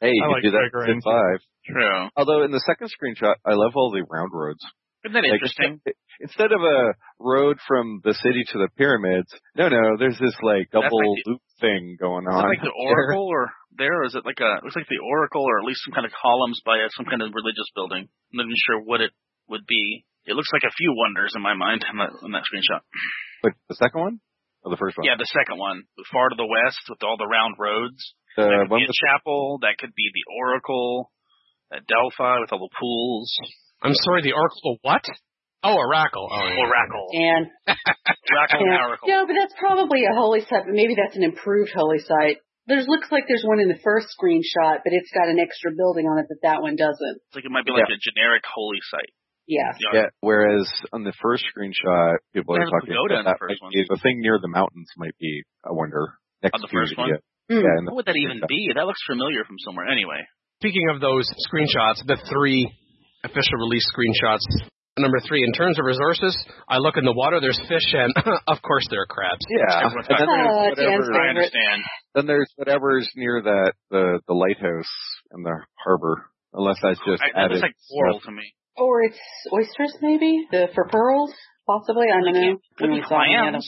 Hey, you I can do that triggering in 5. True. Although in the second screenshot, I love all the round roads. Isn't that interesting? Instead of a road from the city to the pyramids, no, there's this double loop thing going on. Is it like the Oracle or is it it looks like the Oracle or at least some kind of columns by some kind of religious building. I'm not even sure what it would be. It looks like a few wonders in my mind on that screenshot. But the second one? Or the first one? Yeah, the second one. Far to the west with all the round roads. The that could one be a chapel. That could be the Oracle at Delphi with all the pools. I'm sorry, the Oracle what? Oh, Oracle. Oh, yeah. Oracle. And Oracle and Oracle. No, but that's probably a holy site, but maybe that's an improved holy site. Looks like there's one in the first screenshot, but it's got an extra building on it that one doesn't. It's like it might be like a generic holy site. Yes. Yeah, whereas on the first screenshot, people are talking about that the thing near the mountains might be, I wonder, next on the first one? Yeah, what would that even be? That looks familiar from somewhere anyway. Speaking of those screenshots, the 3 official release screenshots. Number 3, in terms of resources, I look in the water, there's fish, and of course there are crabs. Yeah, and then there's whatever, I understand. Then there's whatever's near the lighthouse and the harbor, unless that's just added. It's like coral to me. Or it's oysters, maybe? For pearls, possibly? I don't know. Could be clams.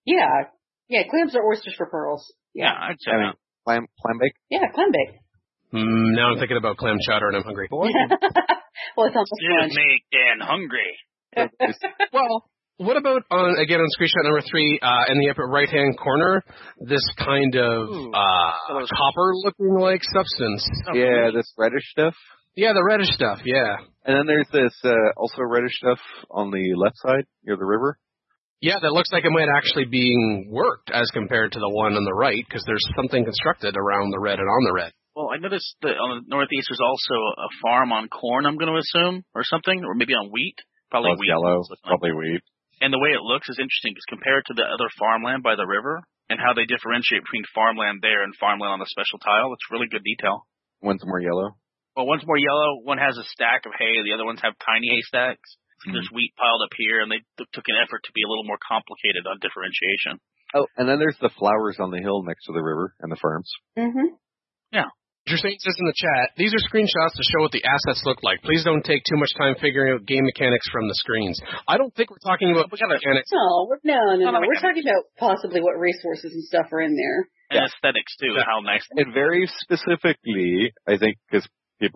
Yeah, clams are oysters for pearls. Yeah, I'd say that. Clam bake? Yeah, clam bake. Now I'm thinking about clam chowder and I'm hungry. Well, it's almost just make Dan hungry. Well, what about on screenshot number 3 in the upper right-hand corner, this kind of copper-looking like substance? Yeah, this reddish stuff. Yeah, the reddish stuff. Yeah. And then there's this also reddish stuff on the left side near the river. Yeah, that looks like it might actually being worked as compared to the one on the right, because there's something constructed around the red and on the red. Well, I noticed that on the northeast there's also a farm on corn, I'm going to assume, or something, or maybe on wheat. Probably wheat. Yellow, probably wheat. And the way it looks is interesting, because compared to the other farmland by the river, and how they differentiate between farmland there and farmland on the special tile, it's really good detail. One's more yellow. Well, one's more yellow, one has a stack of hay, the other ones have tiny haystacks. There's wheat piled up here, and they took an effort to be a little more complicated on differentiation. Oh, and then there's the flowers on the hill next to the river and the farms. Mm-hmm. Yeah. Jersaint says in the chat, these are screenshots to show what the assets look like. Please don't take too much time figuring out game mechanics from the screens. I don't think we're talking about mechanics. No. We're talking about possibly what resources and stuff are in there. And aesthetics, too, how nice. And very specifically, I think, because people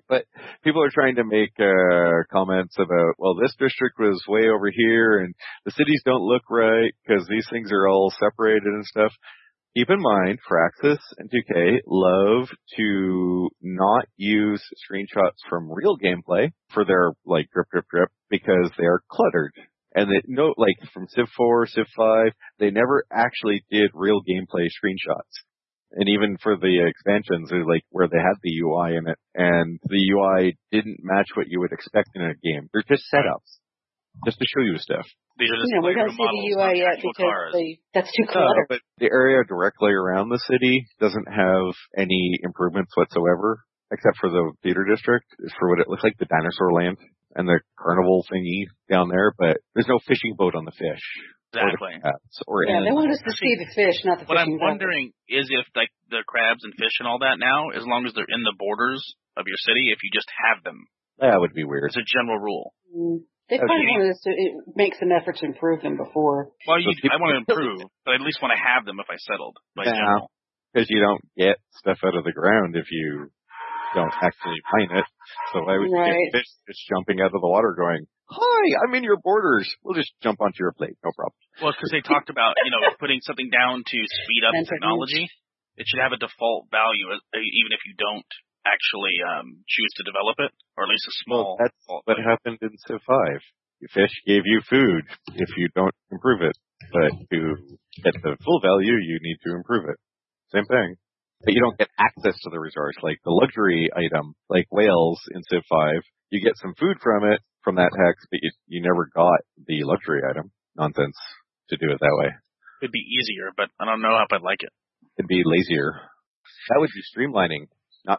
are trying to make comments about, well, this district was way over here and the cities don't look right because these things are all separated and stuff. Keep in mind, Firaxis and 2K love to not use screenshots from real gameplay for their, drip, because they are cluttered. And from Civ 4, Civ 5, they never actually did real gameplay screenshots. And even for the expansions, where they had the UI in it, and the UI didn't match what you would expect in a game. They're just setups, just to show you stuff. These are just we don't see the UI yet because that's too cluttered. But the area directly around the city doesn't have any improvements whatsoever, except for the theater district, for what it looks like, the dinosaur land and the carnival thingy down there. But there's no fishing boat on the fish. Exactly. They want us to see the fish, not the fishing. What I'm wondering is if the crabs and fish and all that now, as long as they're in the borders of your city, if you just have them. That would be weird. It's a general rule. They probably wanted us to make some effort to improve them before. Well, I want to improve, but I at least want to have them if I settled. General. Because you don't get stuff out of the ground if you don't actually mine it. So why would you get fish just jumping out of the water going, hi, I'm in your borders. We'll just jump onto your plate. No problem. Well, because they talked about, putting something down to speed up technology. It should have a default value, even if you don't actually choose to develop it, or at least a small. Well, that's what happened in Civ 5. Fish gave you food if you don't improve it. But to get the full value, you need to improve it. Same thing. But you don't get access to the resource. Like the luxury item, like whales in Civ 5, you get some food from it, from that hex, but you never got the luxury item. Nonsense to do it that way. It'd be easier, but I don't know if I'd like it. It'd be lazier. That would be streamlining. Not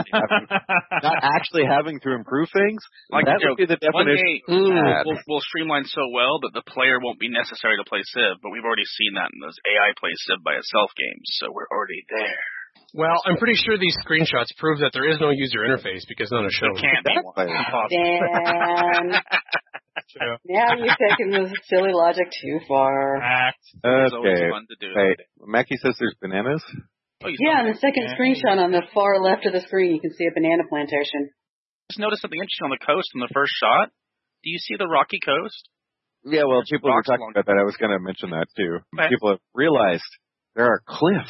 actually having to improve things. That would be the definition. We'll streamline so well that the player won't be necessary to play Civ, but we've already seen that in those AI play Civ by itself games, so we're already there. Well, I'm pretty sure these screenshots prove that there is no user interface because none are shown. It can't be one. Dan. Now you're taking the silly logic too far. It's always fun to do. Hey, Mackie says there's bananas. Oh, yeah, on the second screenshot on the far left of the screen, you can see a banana plantation. Just noticed something interesting on the coast in the first shot. Do you see the rocky coast? Yeah, well, people were talking about that. I was going to mention that too. Okay. People have realized there are cliffs.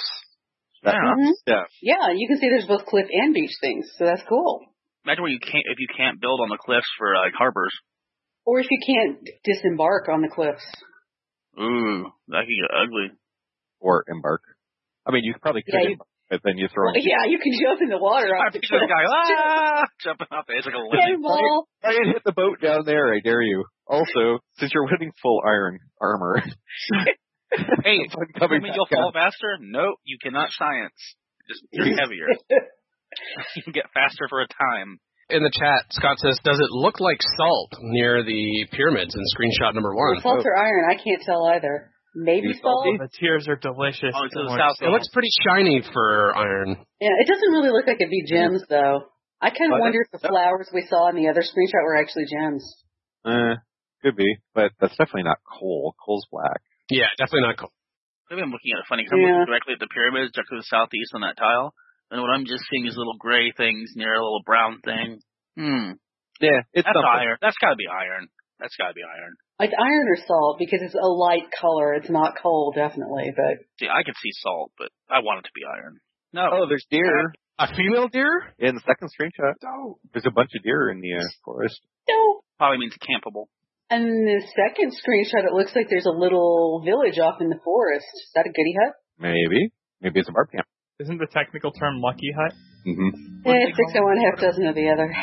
Yeah, you can see there's both cliff and beach things, so that's cool. Imagine where if you can't build on the cliffs for harbors. Or if you can't disembark on the cliffs. Ooh, that could get ugly. Or embark. I mean, you probably could embark, but then you throw. Well, yeah, you can jump in the water off the cliff. Jumping off the edge like a lemming. Try and hit the boat down there, I dare you. Also, since you're wearing full iron armor. Hey, you'll fall faster? No, you cannot science. You're heavier. You can get faster for a time. In the chat, Scott says, does it look like salt near the pyramids in screenshot number 1? Well, salt or iron, I can't tell either. Maybe salt? The tears are delicious. Oh, it's south. It looks pretty shiny for iron. Yeah, it doesn't really look like it'd be gems, though. I kind of wonder if the flowers we saw in the other screenshot were actually gems. Could be, but that's definitely not coal. Coal's black. Yeah, definitely not coal. Maybe I'm looking at it funny because I'm looking directly at the pyramids, directly to the southeast on that tile. And what I'm just seeing is little gray things near a little brown thing. Yeah, it's that's iron. That's got to be iron. That's got to be iron. It's iron or salt because it's a light color. It's not coal, definitely. But see, I could see salt, but I want it to be iron. No. Oh, there's deer. A female deer? In the second screenshot. Oh. There's a bunch of deer in the forest. No. Probably means campable. And in the second screenshot, it looks like there's a little village off in the forest. Is that a goodie hut? Maybe. Maybe it's a barb camp. Isn't the technical term lucky hut? Mm-hmm. 6 of one, half dozen of the other.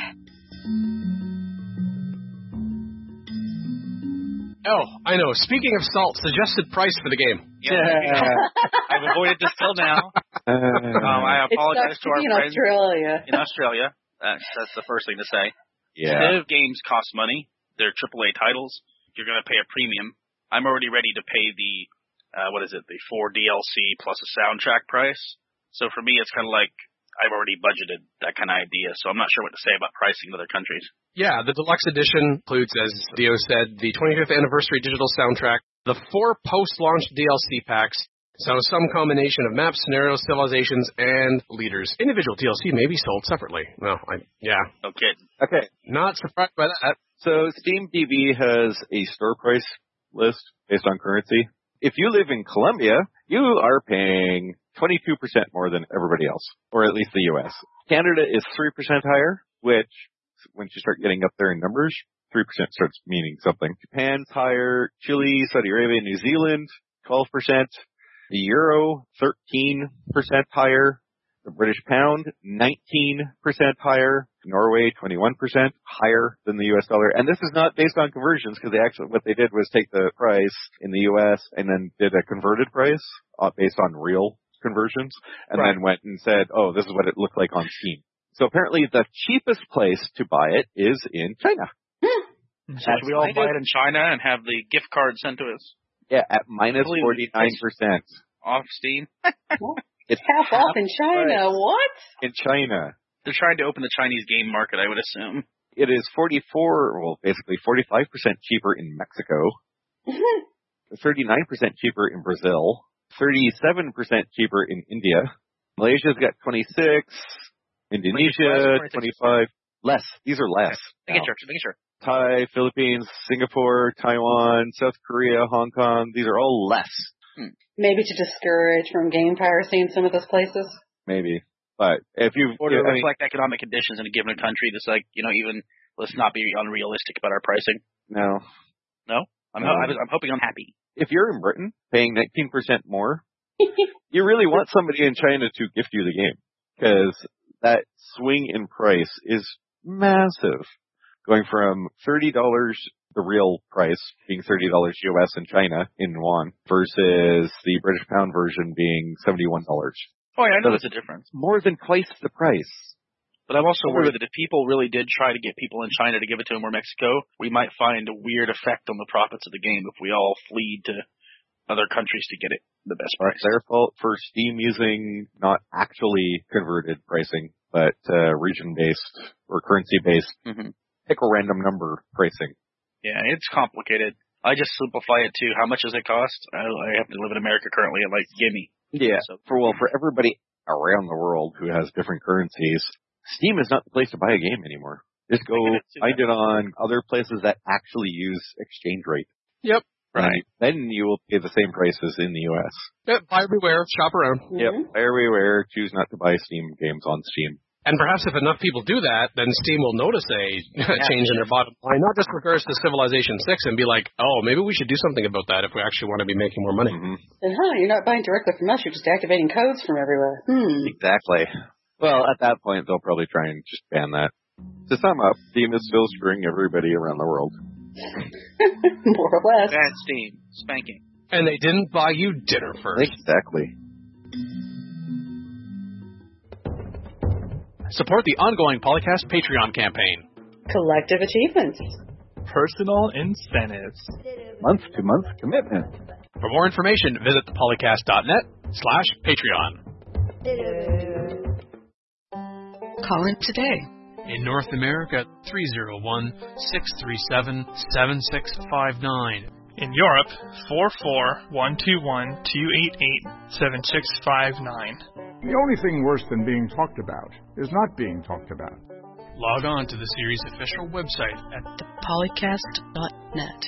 Oh, I know. Speaking of salt, suggested price for the game. Yeah. I've avoided this till now. I apologize to our friends in Australia. That's the first thing to say. Yeah. Civ games cost money. They're AAA titles. You're going to pay a premium. I'm already ready to pay the, the 4 DLC plus a soundtrack price. So for me, it's kind of like I've already budgeted that kind of idea. So I'm not sure what to say about pricing in other countries. Yeah, the deluxe edition includes, as Dio said, the 25th anniversary digital soundtrack, the 4 post-launch DLC packs, so some combination of maps, scenarios, civilizations, and leaders. Individual DLC may be sold separately. No, Okay. Not surprised by that. So Steam DB has a store price list based on currency. If you live in Colombia, you are paying 22% more than everybody else, or at least the U.S. Canada is 3% higher, which, once you start getting up there in numbers, 3% starts meaning something. Japan's higher, Chile, Saudi Arabia, New Zealand, 12%. The euro, 13% higher. The British pound, 19% higher. Norway, 21% higher than the U.S. dollar. And this is not based on conversions, because what they did was take the price in the U.S. and then did a converted price based on real conversions, and then went and said, oh, this is what it looked like on Steam. So apparently the cheapest place to buy it is in China. Should we all buy it in China and have the gift card sent to us? Yeah, at minus 49%. Off Steam? It's half off in China. Price. What? In China. They're trying to open the Chinese game market, I would assume. It is 45% cheaper in Mexico, 39% cheaper in Brazil, 37% cheaper in India. Malaysia's got 26, Indonesia 25. Less. These are less. Make sure. Thai, Philippines, Singapore, Taiwan, South Korea, Hong Kong. These are all less. Maybe to discourage from game piracy in some of those places. Maybe. But if you reflect economic conditions in a given country, that's like, even let's not be unrealistic about our pricing. No. I'm hoping I'm happy. If you're in Britain paying 19% more, you really want somebody in China to gift you the game, because that swing in price is massive, going from $30, the real price being $30 US in China in yuan, versus the British pound version being $71. Oh yeah, I know there's a difference. More than twice the price. But I'm also worried that if people really did try to get people in China to give it to them or Mexico, we might find a weird effect on the profits of the game if we all flee to other countries to get it the best Well, price. it's their fault for Steam using not actually converted pricing, but region-based or currency-based. Pick a random number pricing. Yeah, it's complicated. I just simplify it to how much does it cost? I have to live in America currently at like gimme. Yeah. So, for everybody around the world who has different currencies, Steam is not the place to buy a game anymore. Just go find it on other places that actually use exchange rate. Yep. Right. Then you will pay the same prices in the U.S. Yep. Buyer beware. Shop around. Yep. Buyer beware. Choose not to buy Steam games on Steam. And perhaps if enough people do that, then Steam will notice a change in their bottom line, not just regards to Civilization 6 and be like, oh, maybe we should do something about that if we actually want to be making more money. And you're not buying directly from us, you're just activating codes from everywhere. Exactly. Well, at that point, they'll probably try and just ban that. To sum up, Steam is still screwing everybody around the world. More or less. Bad Steam. Spanking. And they didn't buy you dinner first. Exactly. Support the ongoing Polycast Patreon campaign. Collective achievements. Personal incentives. Month-to-month commitment. For more information, visit thepolycast.net/Patreon. Call in today. In North America, 301-637-7659. In Europe, 44121-288-7659. The only thing worse than being talked about is not being talked about. Log on to the series' official website at thepolycast.net.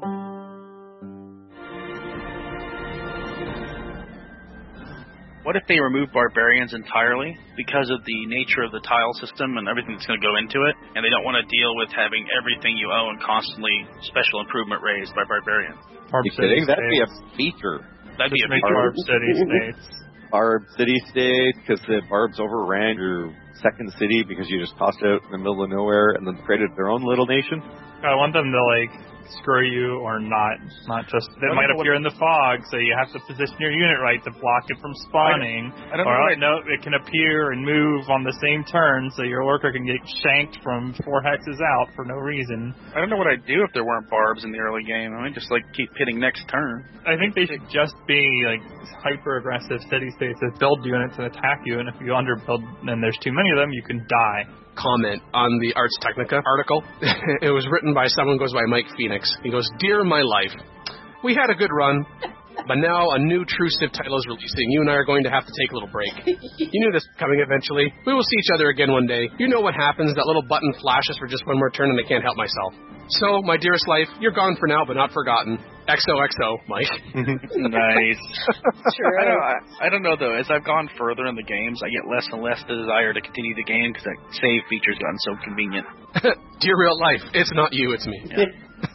What if they remove barbarians entirely because of the nature of the tile system and everything that's going to go into it, and they don't want to deal with having everything you own constantly special improvement raised by barbarians? You're kidding? That'd be a feature. That'd be a Barb City States. Barb City State, because the Barbs overran your second city because you just tossed it out in the middle of nowhere and then created their own little nation. I want them to, screw you or not just, it might appear in the fog, so you have to position your unit right to block it from spawning. It can appear and move on the same turn, so your worker can get shanked from 4 hexes out for no reason. I don't know what I'd do if there weren't barbs in the early game. I mean, just keep hitting next turn. I think they should just be hyper-aggressive city-states that build units and attack you, and if you underbuild and there's too many of them, you can die. Comment on the Ars Technica article. It was written by someone who goes by Mike Phoenix. He goes, "Dear my life, we had a good run, but now a new True Civ title is releasing. You and I are going to have to take a little break. You knew this was coming eventually. We will see each other again one day. You know what happens. That little button flashes for just one more turn and I can't help myself. So, my dearest life, you're gone for now, but not forgotten. XOXO, Mike." Nice. I don't know, though. As I've gone further in the games, I get less and less the desire to continue the game because that save feature's gotten so convenient. Dear real life, it's not you, it's me. Yeah.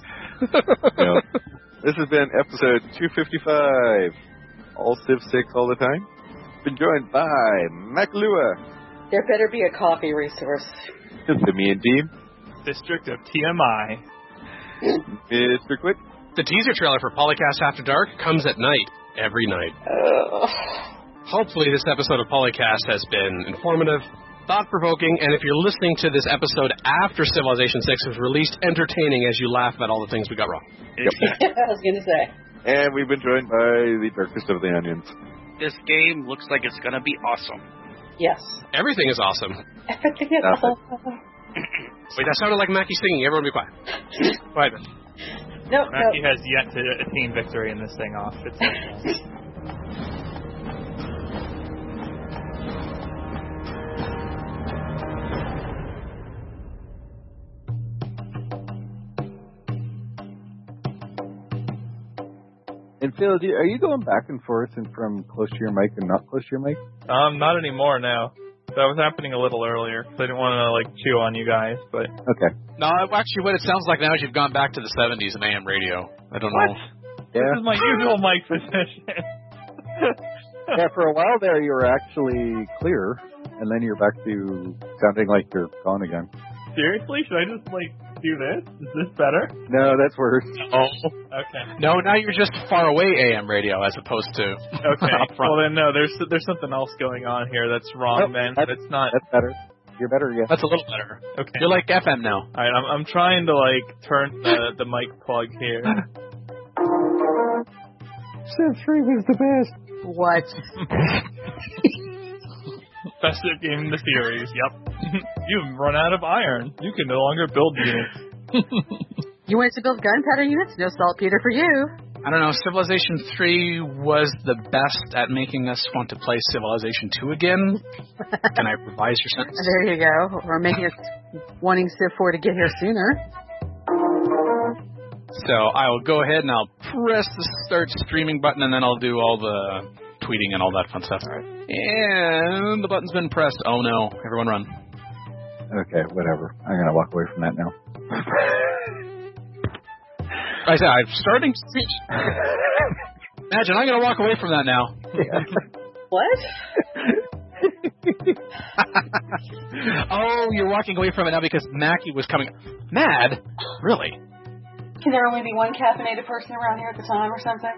This has been episode 255. All Civ 6 all the time. Been joined by Makalua. There better be a coffee resource. The Me and Team. District of TMI. Mr. Quick. The teaser trailer for Polycast After Dark comes at night, every night. Hopefully this episode of Polycast has been informative, thought-provoking, and if you're listening to this episode after Civilization 6 was released, entertaining as you laugh at all the things we got wrong. I was going to say. And we've been joined by the darkest of the onions. This game looks like it's going to be awesome. Yes. Everything is awesome. Everything is awesome. Wait, that sounded like Mackie singing. Everyone be quiet. Quiet. No, Mackie has yet to attain victory in this thing off. It's And Phil, are you going back and forth and from close to your mic and not close to your mic? not anymore now. That was happening a little earlier. So I didn't want to chew on you guys, but okay. No, actually, what it sounds like now is you've gone back to the 70s in AM radio. I don't know. Yeah. This is my usual mic position. Yeah, for a while there you were actually clear, and then you're back to sounding like you're gone again. Seriously? Should I just do this? Is this better? No, that's worse. Oh, okay. No, now you're just far away AM radio as opposed to okay. up front. Well then, no, there's something else going on here that's wrong. Then it's not. That's better. You're better, yeah. That's a little better. Okay. You're like FM now. All right, I'm trying to turn the mic plug here. Civ 3 was the best. What? Festive game in the series, yep. You've run out of iron. You can no longer build units. You wanted to build gunpowder units? No saltpeter for you. I don't know, Civilization 3 was the best at making us want to play Civilization 2 again. Can I revise your sentence? There you go. Or making us wanting Civ 4 to get here sooner. So I will go ahead and I'll press the start streaming button, and then I'll do all the tweeting and all that fun stuff. Right. And the button's been pressed. Oh no, everyone run. Okay, whatever. I'm going to walk away from that now. I said, I'm starting to speech. Imagine, I'm going to walk away from that now. What? Oh, you're walking away from it now because Mackie was coming. Mad? Really? Can there only be one caffeinated person around here at the time or something?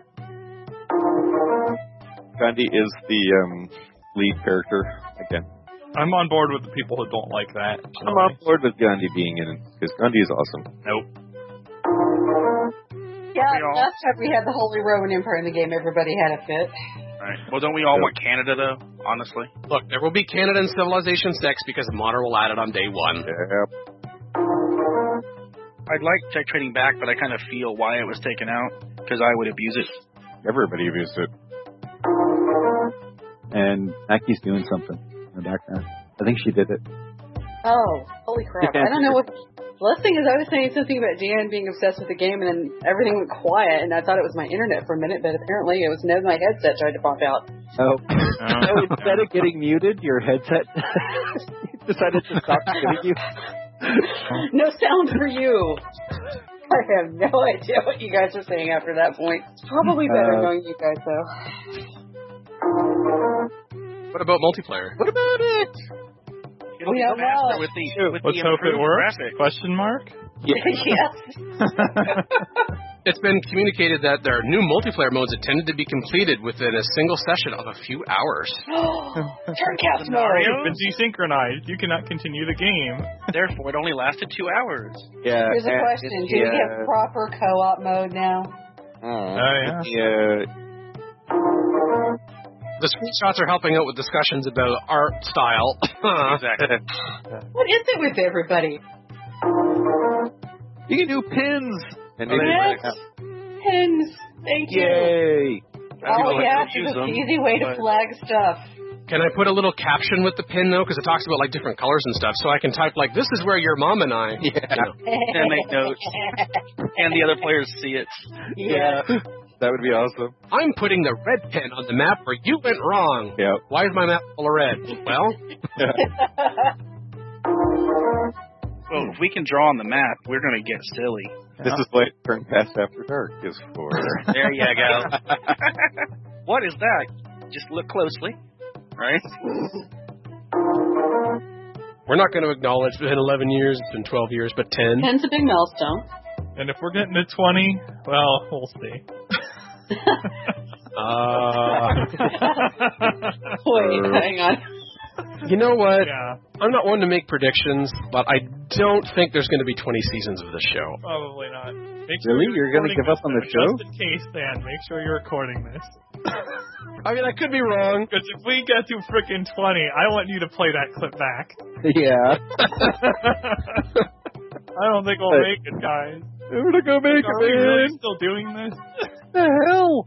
Gandhi is the lead character again. I'm on board with the people who don't like that. I'm on board with Gandhi being in it because Gandhi is awesome. Nope. Yeah, last time we had the Holy Roman Empire in the game, everybody had a fit. Right. Well, don't we all want Canada, though, honestly? Look, there will be Canada in Civilization 6 because Modder will add it on day one. Yep. I'd like Tech Trading back, but I kind of feel why it was taken out, because I would abuse it. Everybody abused it. And Mackie's doing something in the background. I think she did it. Oh, holy crap. I don't know what... The last thing is I was saying something about Dan being obsessed with the game, and then everything went quiet, and I thought it was my internet for a minute, but apparently it was my headset tried to pop out. Oh. So instead of getting muted, your headset decided to stop muting you? No sound for you. I have no idea what you guys are saying after that point. It's probably better knowing you guys, though. What about multiplayer? What about it? It'll be faster with the Let's hope it works. graphics. Question mark? Yes. It's been communicated that there are new multiplayer modes intended to be completed within a single session of a few hours. Turncast mode. It's been desynchronized. You cannot continue the game. Therefore, it only lasted 2 hours. Yeah. Here's a question. Do we have proper co-op mode now? Yeah. The screenshots are helping out with discussions about art style. Exactly. What is it with everybody? You can do pins. And Pins. Thank you. Yay. Oh, yeah, it's an easy way to flag stuff. Can I put a little caption with the pin, though? Because it talks about, like, different colors and stuff. So I can type, like, this is where your mom and I... And make notes. And the other players see it. Yeah. That would be awesome. I'm putting the red pin on the map where you went wrong. Yep. Why is my map full of red? Well... Well, if we can draw on the map, we're going to get silly. This is what Turn Past After Dark is for. There you go. What is that? Just look closely. Right? We're not going to acknowledge it's been 11 years, it's been 12 years, but 10. 10's a big milestone. And if we're getting to 20, well, we'll see. Wait, hang on. You know what? Yeah. I'm not one to make predictions, but I don't think there's going to be 20 seasons of the show. Probably not. Really? You're going to give up on the show? Just in case, Dan, make sure you're recording this. I mean, I could be wrong. Because if we get to frickin' 20, I want you to play that clip back. Yeah. I don't think we'll make it, guys. We're not going to make it, Are we really still doing this? The hell?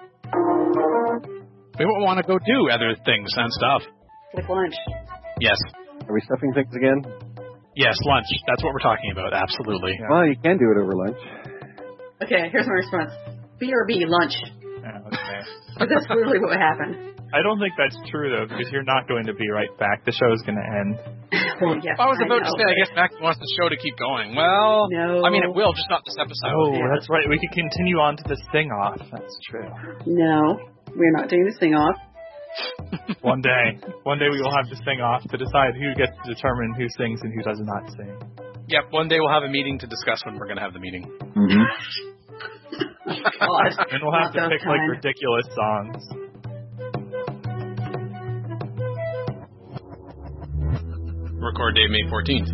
We won't want to go do other things and stuff. Like lunch. Yes. Are we stuffing things again? Yes, lunch. That's what we're talking about. Absolutely. Yeah. Well, you can do it over lunch. Okay, here's my response. BRB, lunch. Okay. That's literally what happened. I don't think that's true, though, because you're not going to be right back. The show's going to end. Well, yes, I was about to say, I guess Mac wants the show to keep going. Well, no. I mean, it will, just not this episode. Oh, that's right. We could continue on to the sing-off. That's true. No, we're not doing the sing-off. One day we will have to sing off to decide who gets to determine who sings and who does not sing. Yep, one day we'll have a meeting to discuss when we're going to have the meeting. Mm-hmm. God, and we'll have to pick like ridiculous songs. Record date May 14th,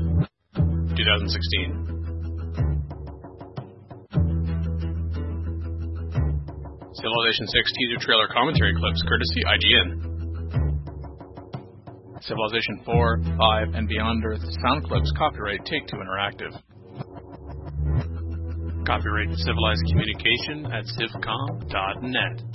2016. Civilization 6 teaser trailer commentary clips courtesy IGN. Civilization 4, 5, and Beyond Earth sound clips copyright Take-Two Interactive. Copyright Civilized Communication at civcom.net.